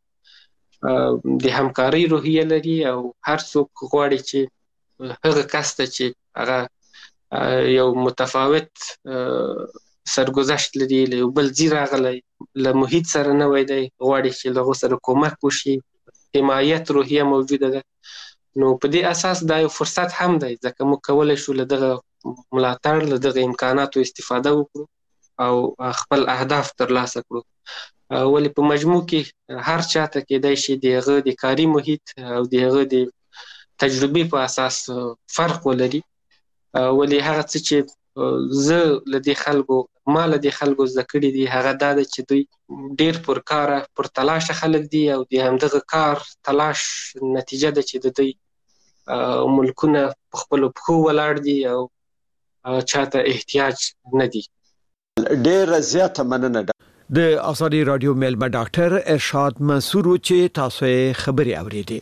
د همکارۍ روحیه لري او هر څوک غواړي چې هغه کس ته چې هغه یو متفاوت سرګذشت لري له یو بل ځای راغلی له محیط سره نوی دی غواړي چې له هغو سره کومک وشي، حمایت روحیه موجوده ده. نو په دې اساس دا یو فرصت هم دی ځکه موږ کولی شو له دغه ملاتړ له دغه امکاناتو استفاده وکړو او خپل اهداف ترلاسه کړو. ولې په مجموع کې هر چاته کېدای شي د هغه د کاري محیط او د هغه د تجربې په اساس فرق ولري. ولې هغه څه چې زه له دې خلکو ما له دې خلکو زده کړي دي هغه دا ده چې دوی ډیر پرکاره پر تلاشه خلک دي او د همدغه کار تلاش نتیجه ده چې د دوی ملکونه په خپلو پښو ولاړ دي او چاته احتیاج نه دي. ډیره زیاته مننه. د آزادي رادیو میلمه ډاکټر ارشاد منصور چې تاسو یې خبري اوریدي.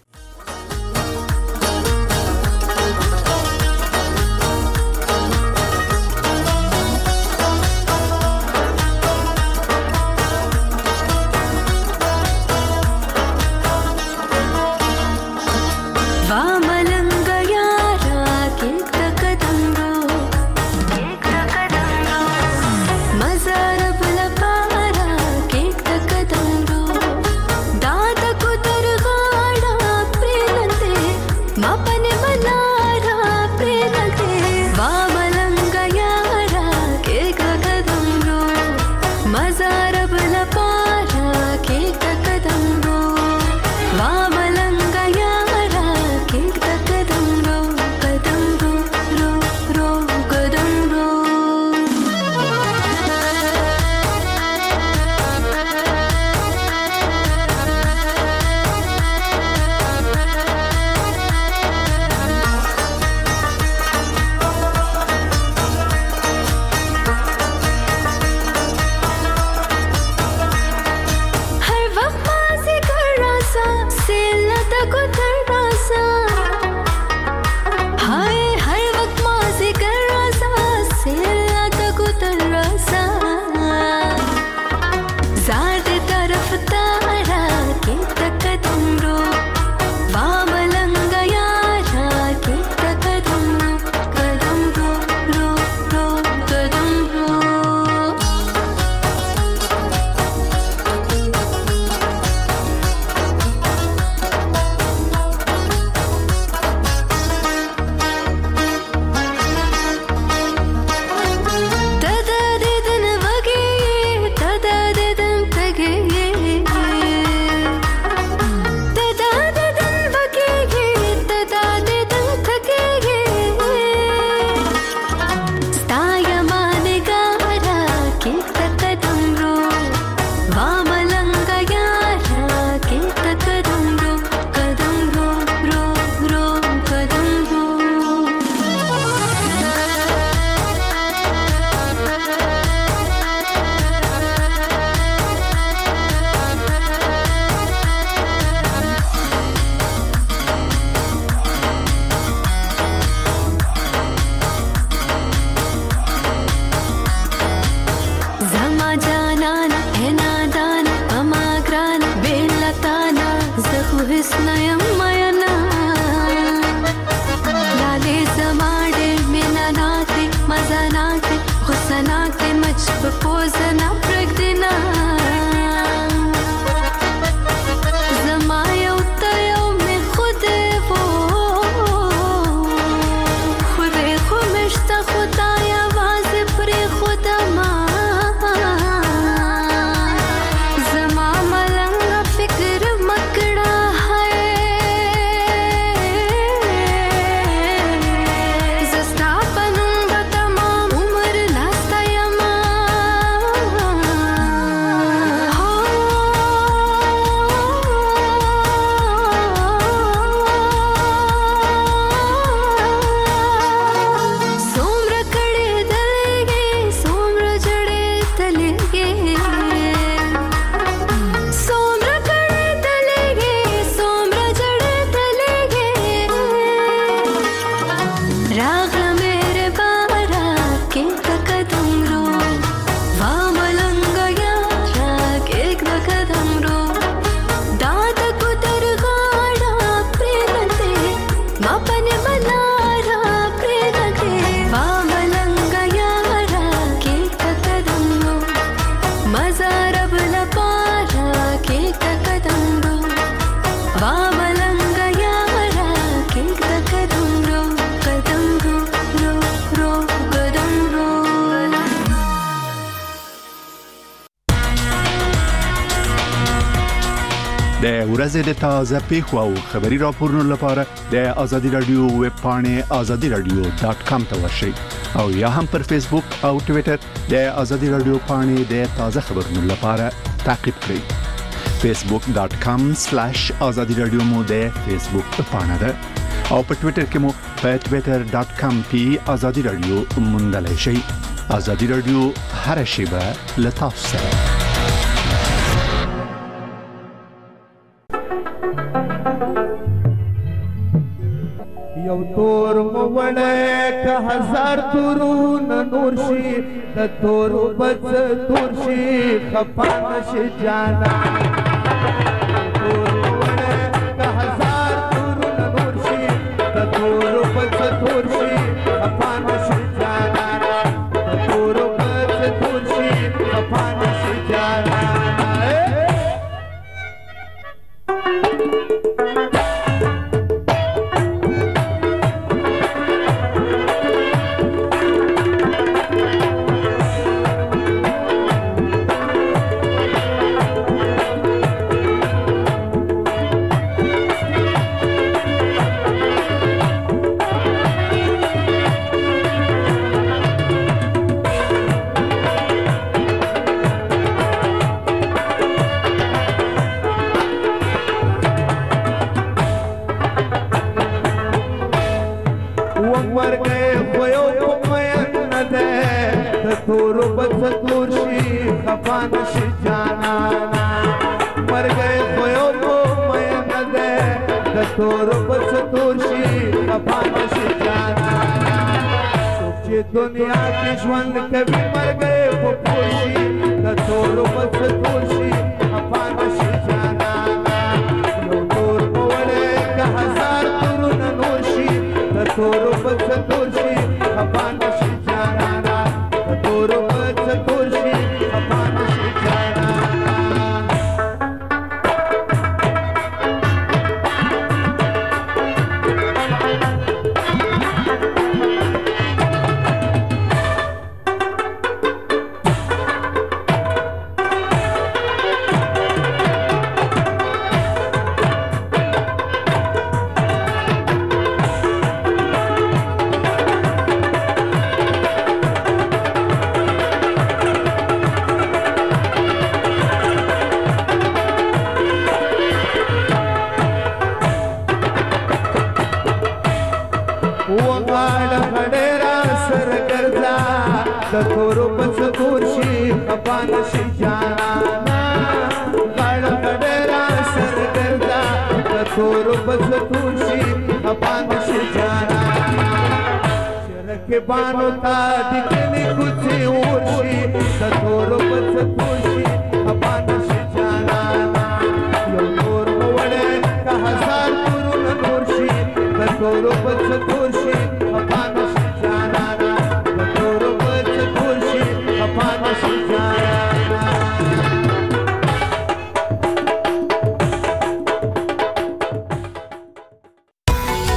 ورځې د تازه پیښو او خبري راپورونو لپاره د ازادي رادیو ویب پاڼې ازادي رادیو ډاٹ کام ته ورشئ او یا هم پر فیسبوک او ټوئیټر د ازادي رادیو پاڼې د تازه خبرونو لپاره تعقیب کړئ. facebook dot com slash azadi radio مو د فیسبوک پاڼه ده او په ټوئیټر کې مو په twitter dot com پی azadi radio موندلای شئ. azadi radio هر شیبه لتاف سره. یو تور موړه که هزار تورونه نور شي د تور بچ تور شي خپانه شي جانا दुनिया के ژوند कभी मर गए वो खुशी त तोर बस खुशी अफान शि जाना यो तोर मोड़े का हजार तुरुन नोशी त तोर बस खुशी अफान शि जाना त तोर बस खुशी अफान शि जाना बानो ता दिखनी कुछ उर्शी तोर बस खुशी अपान शि जाना यो तोर मोड़े का हजार तुरुन नोर्शी तोर बस खुशी अपान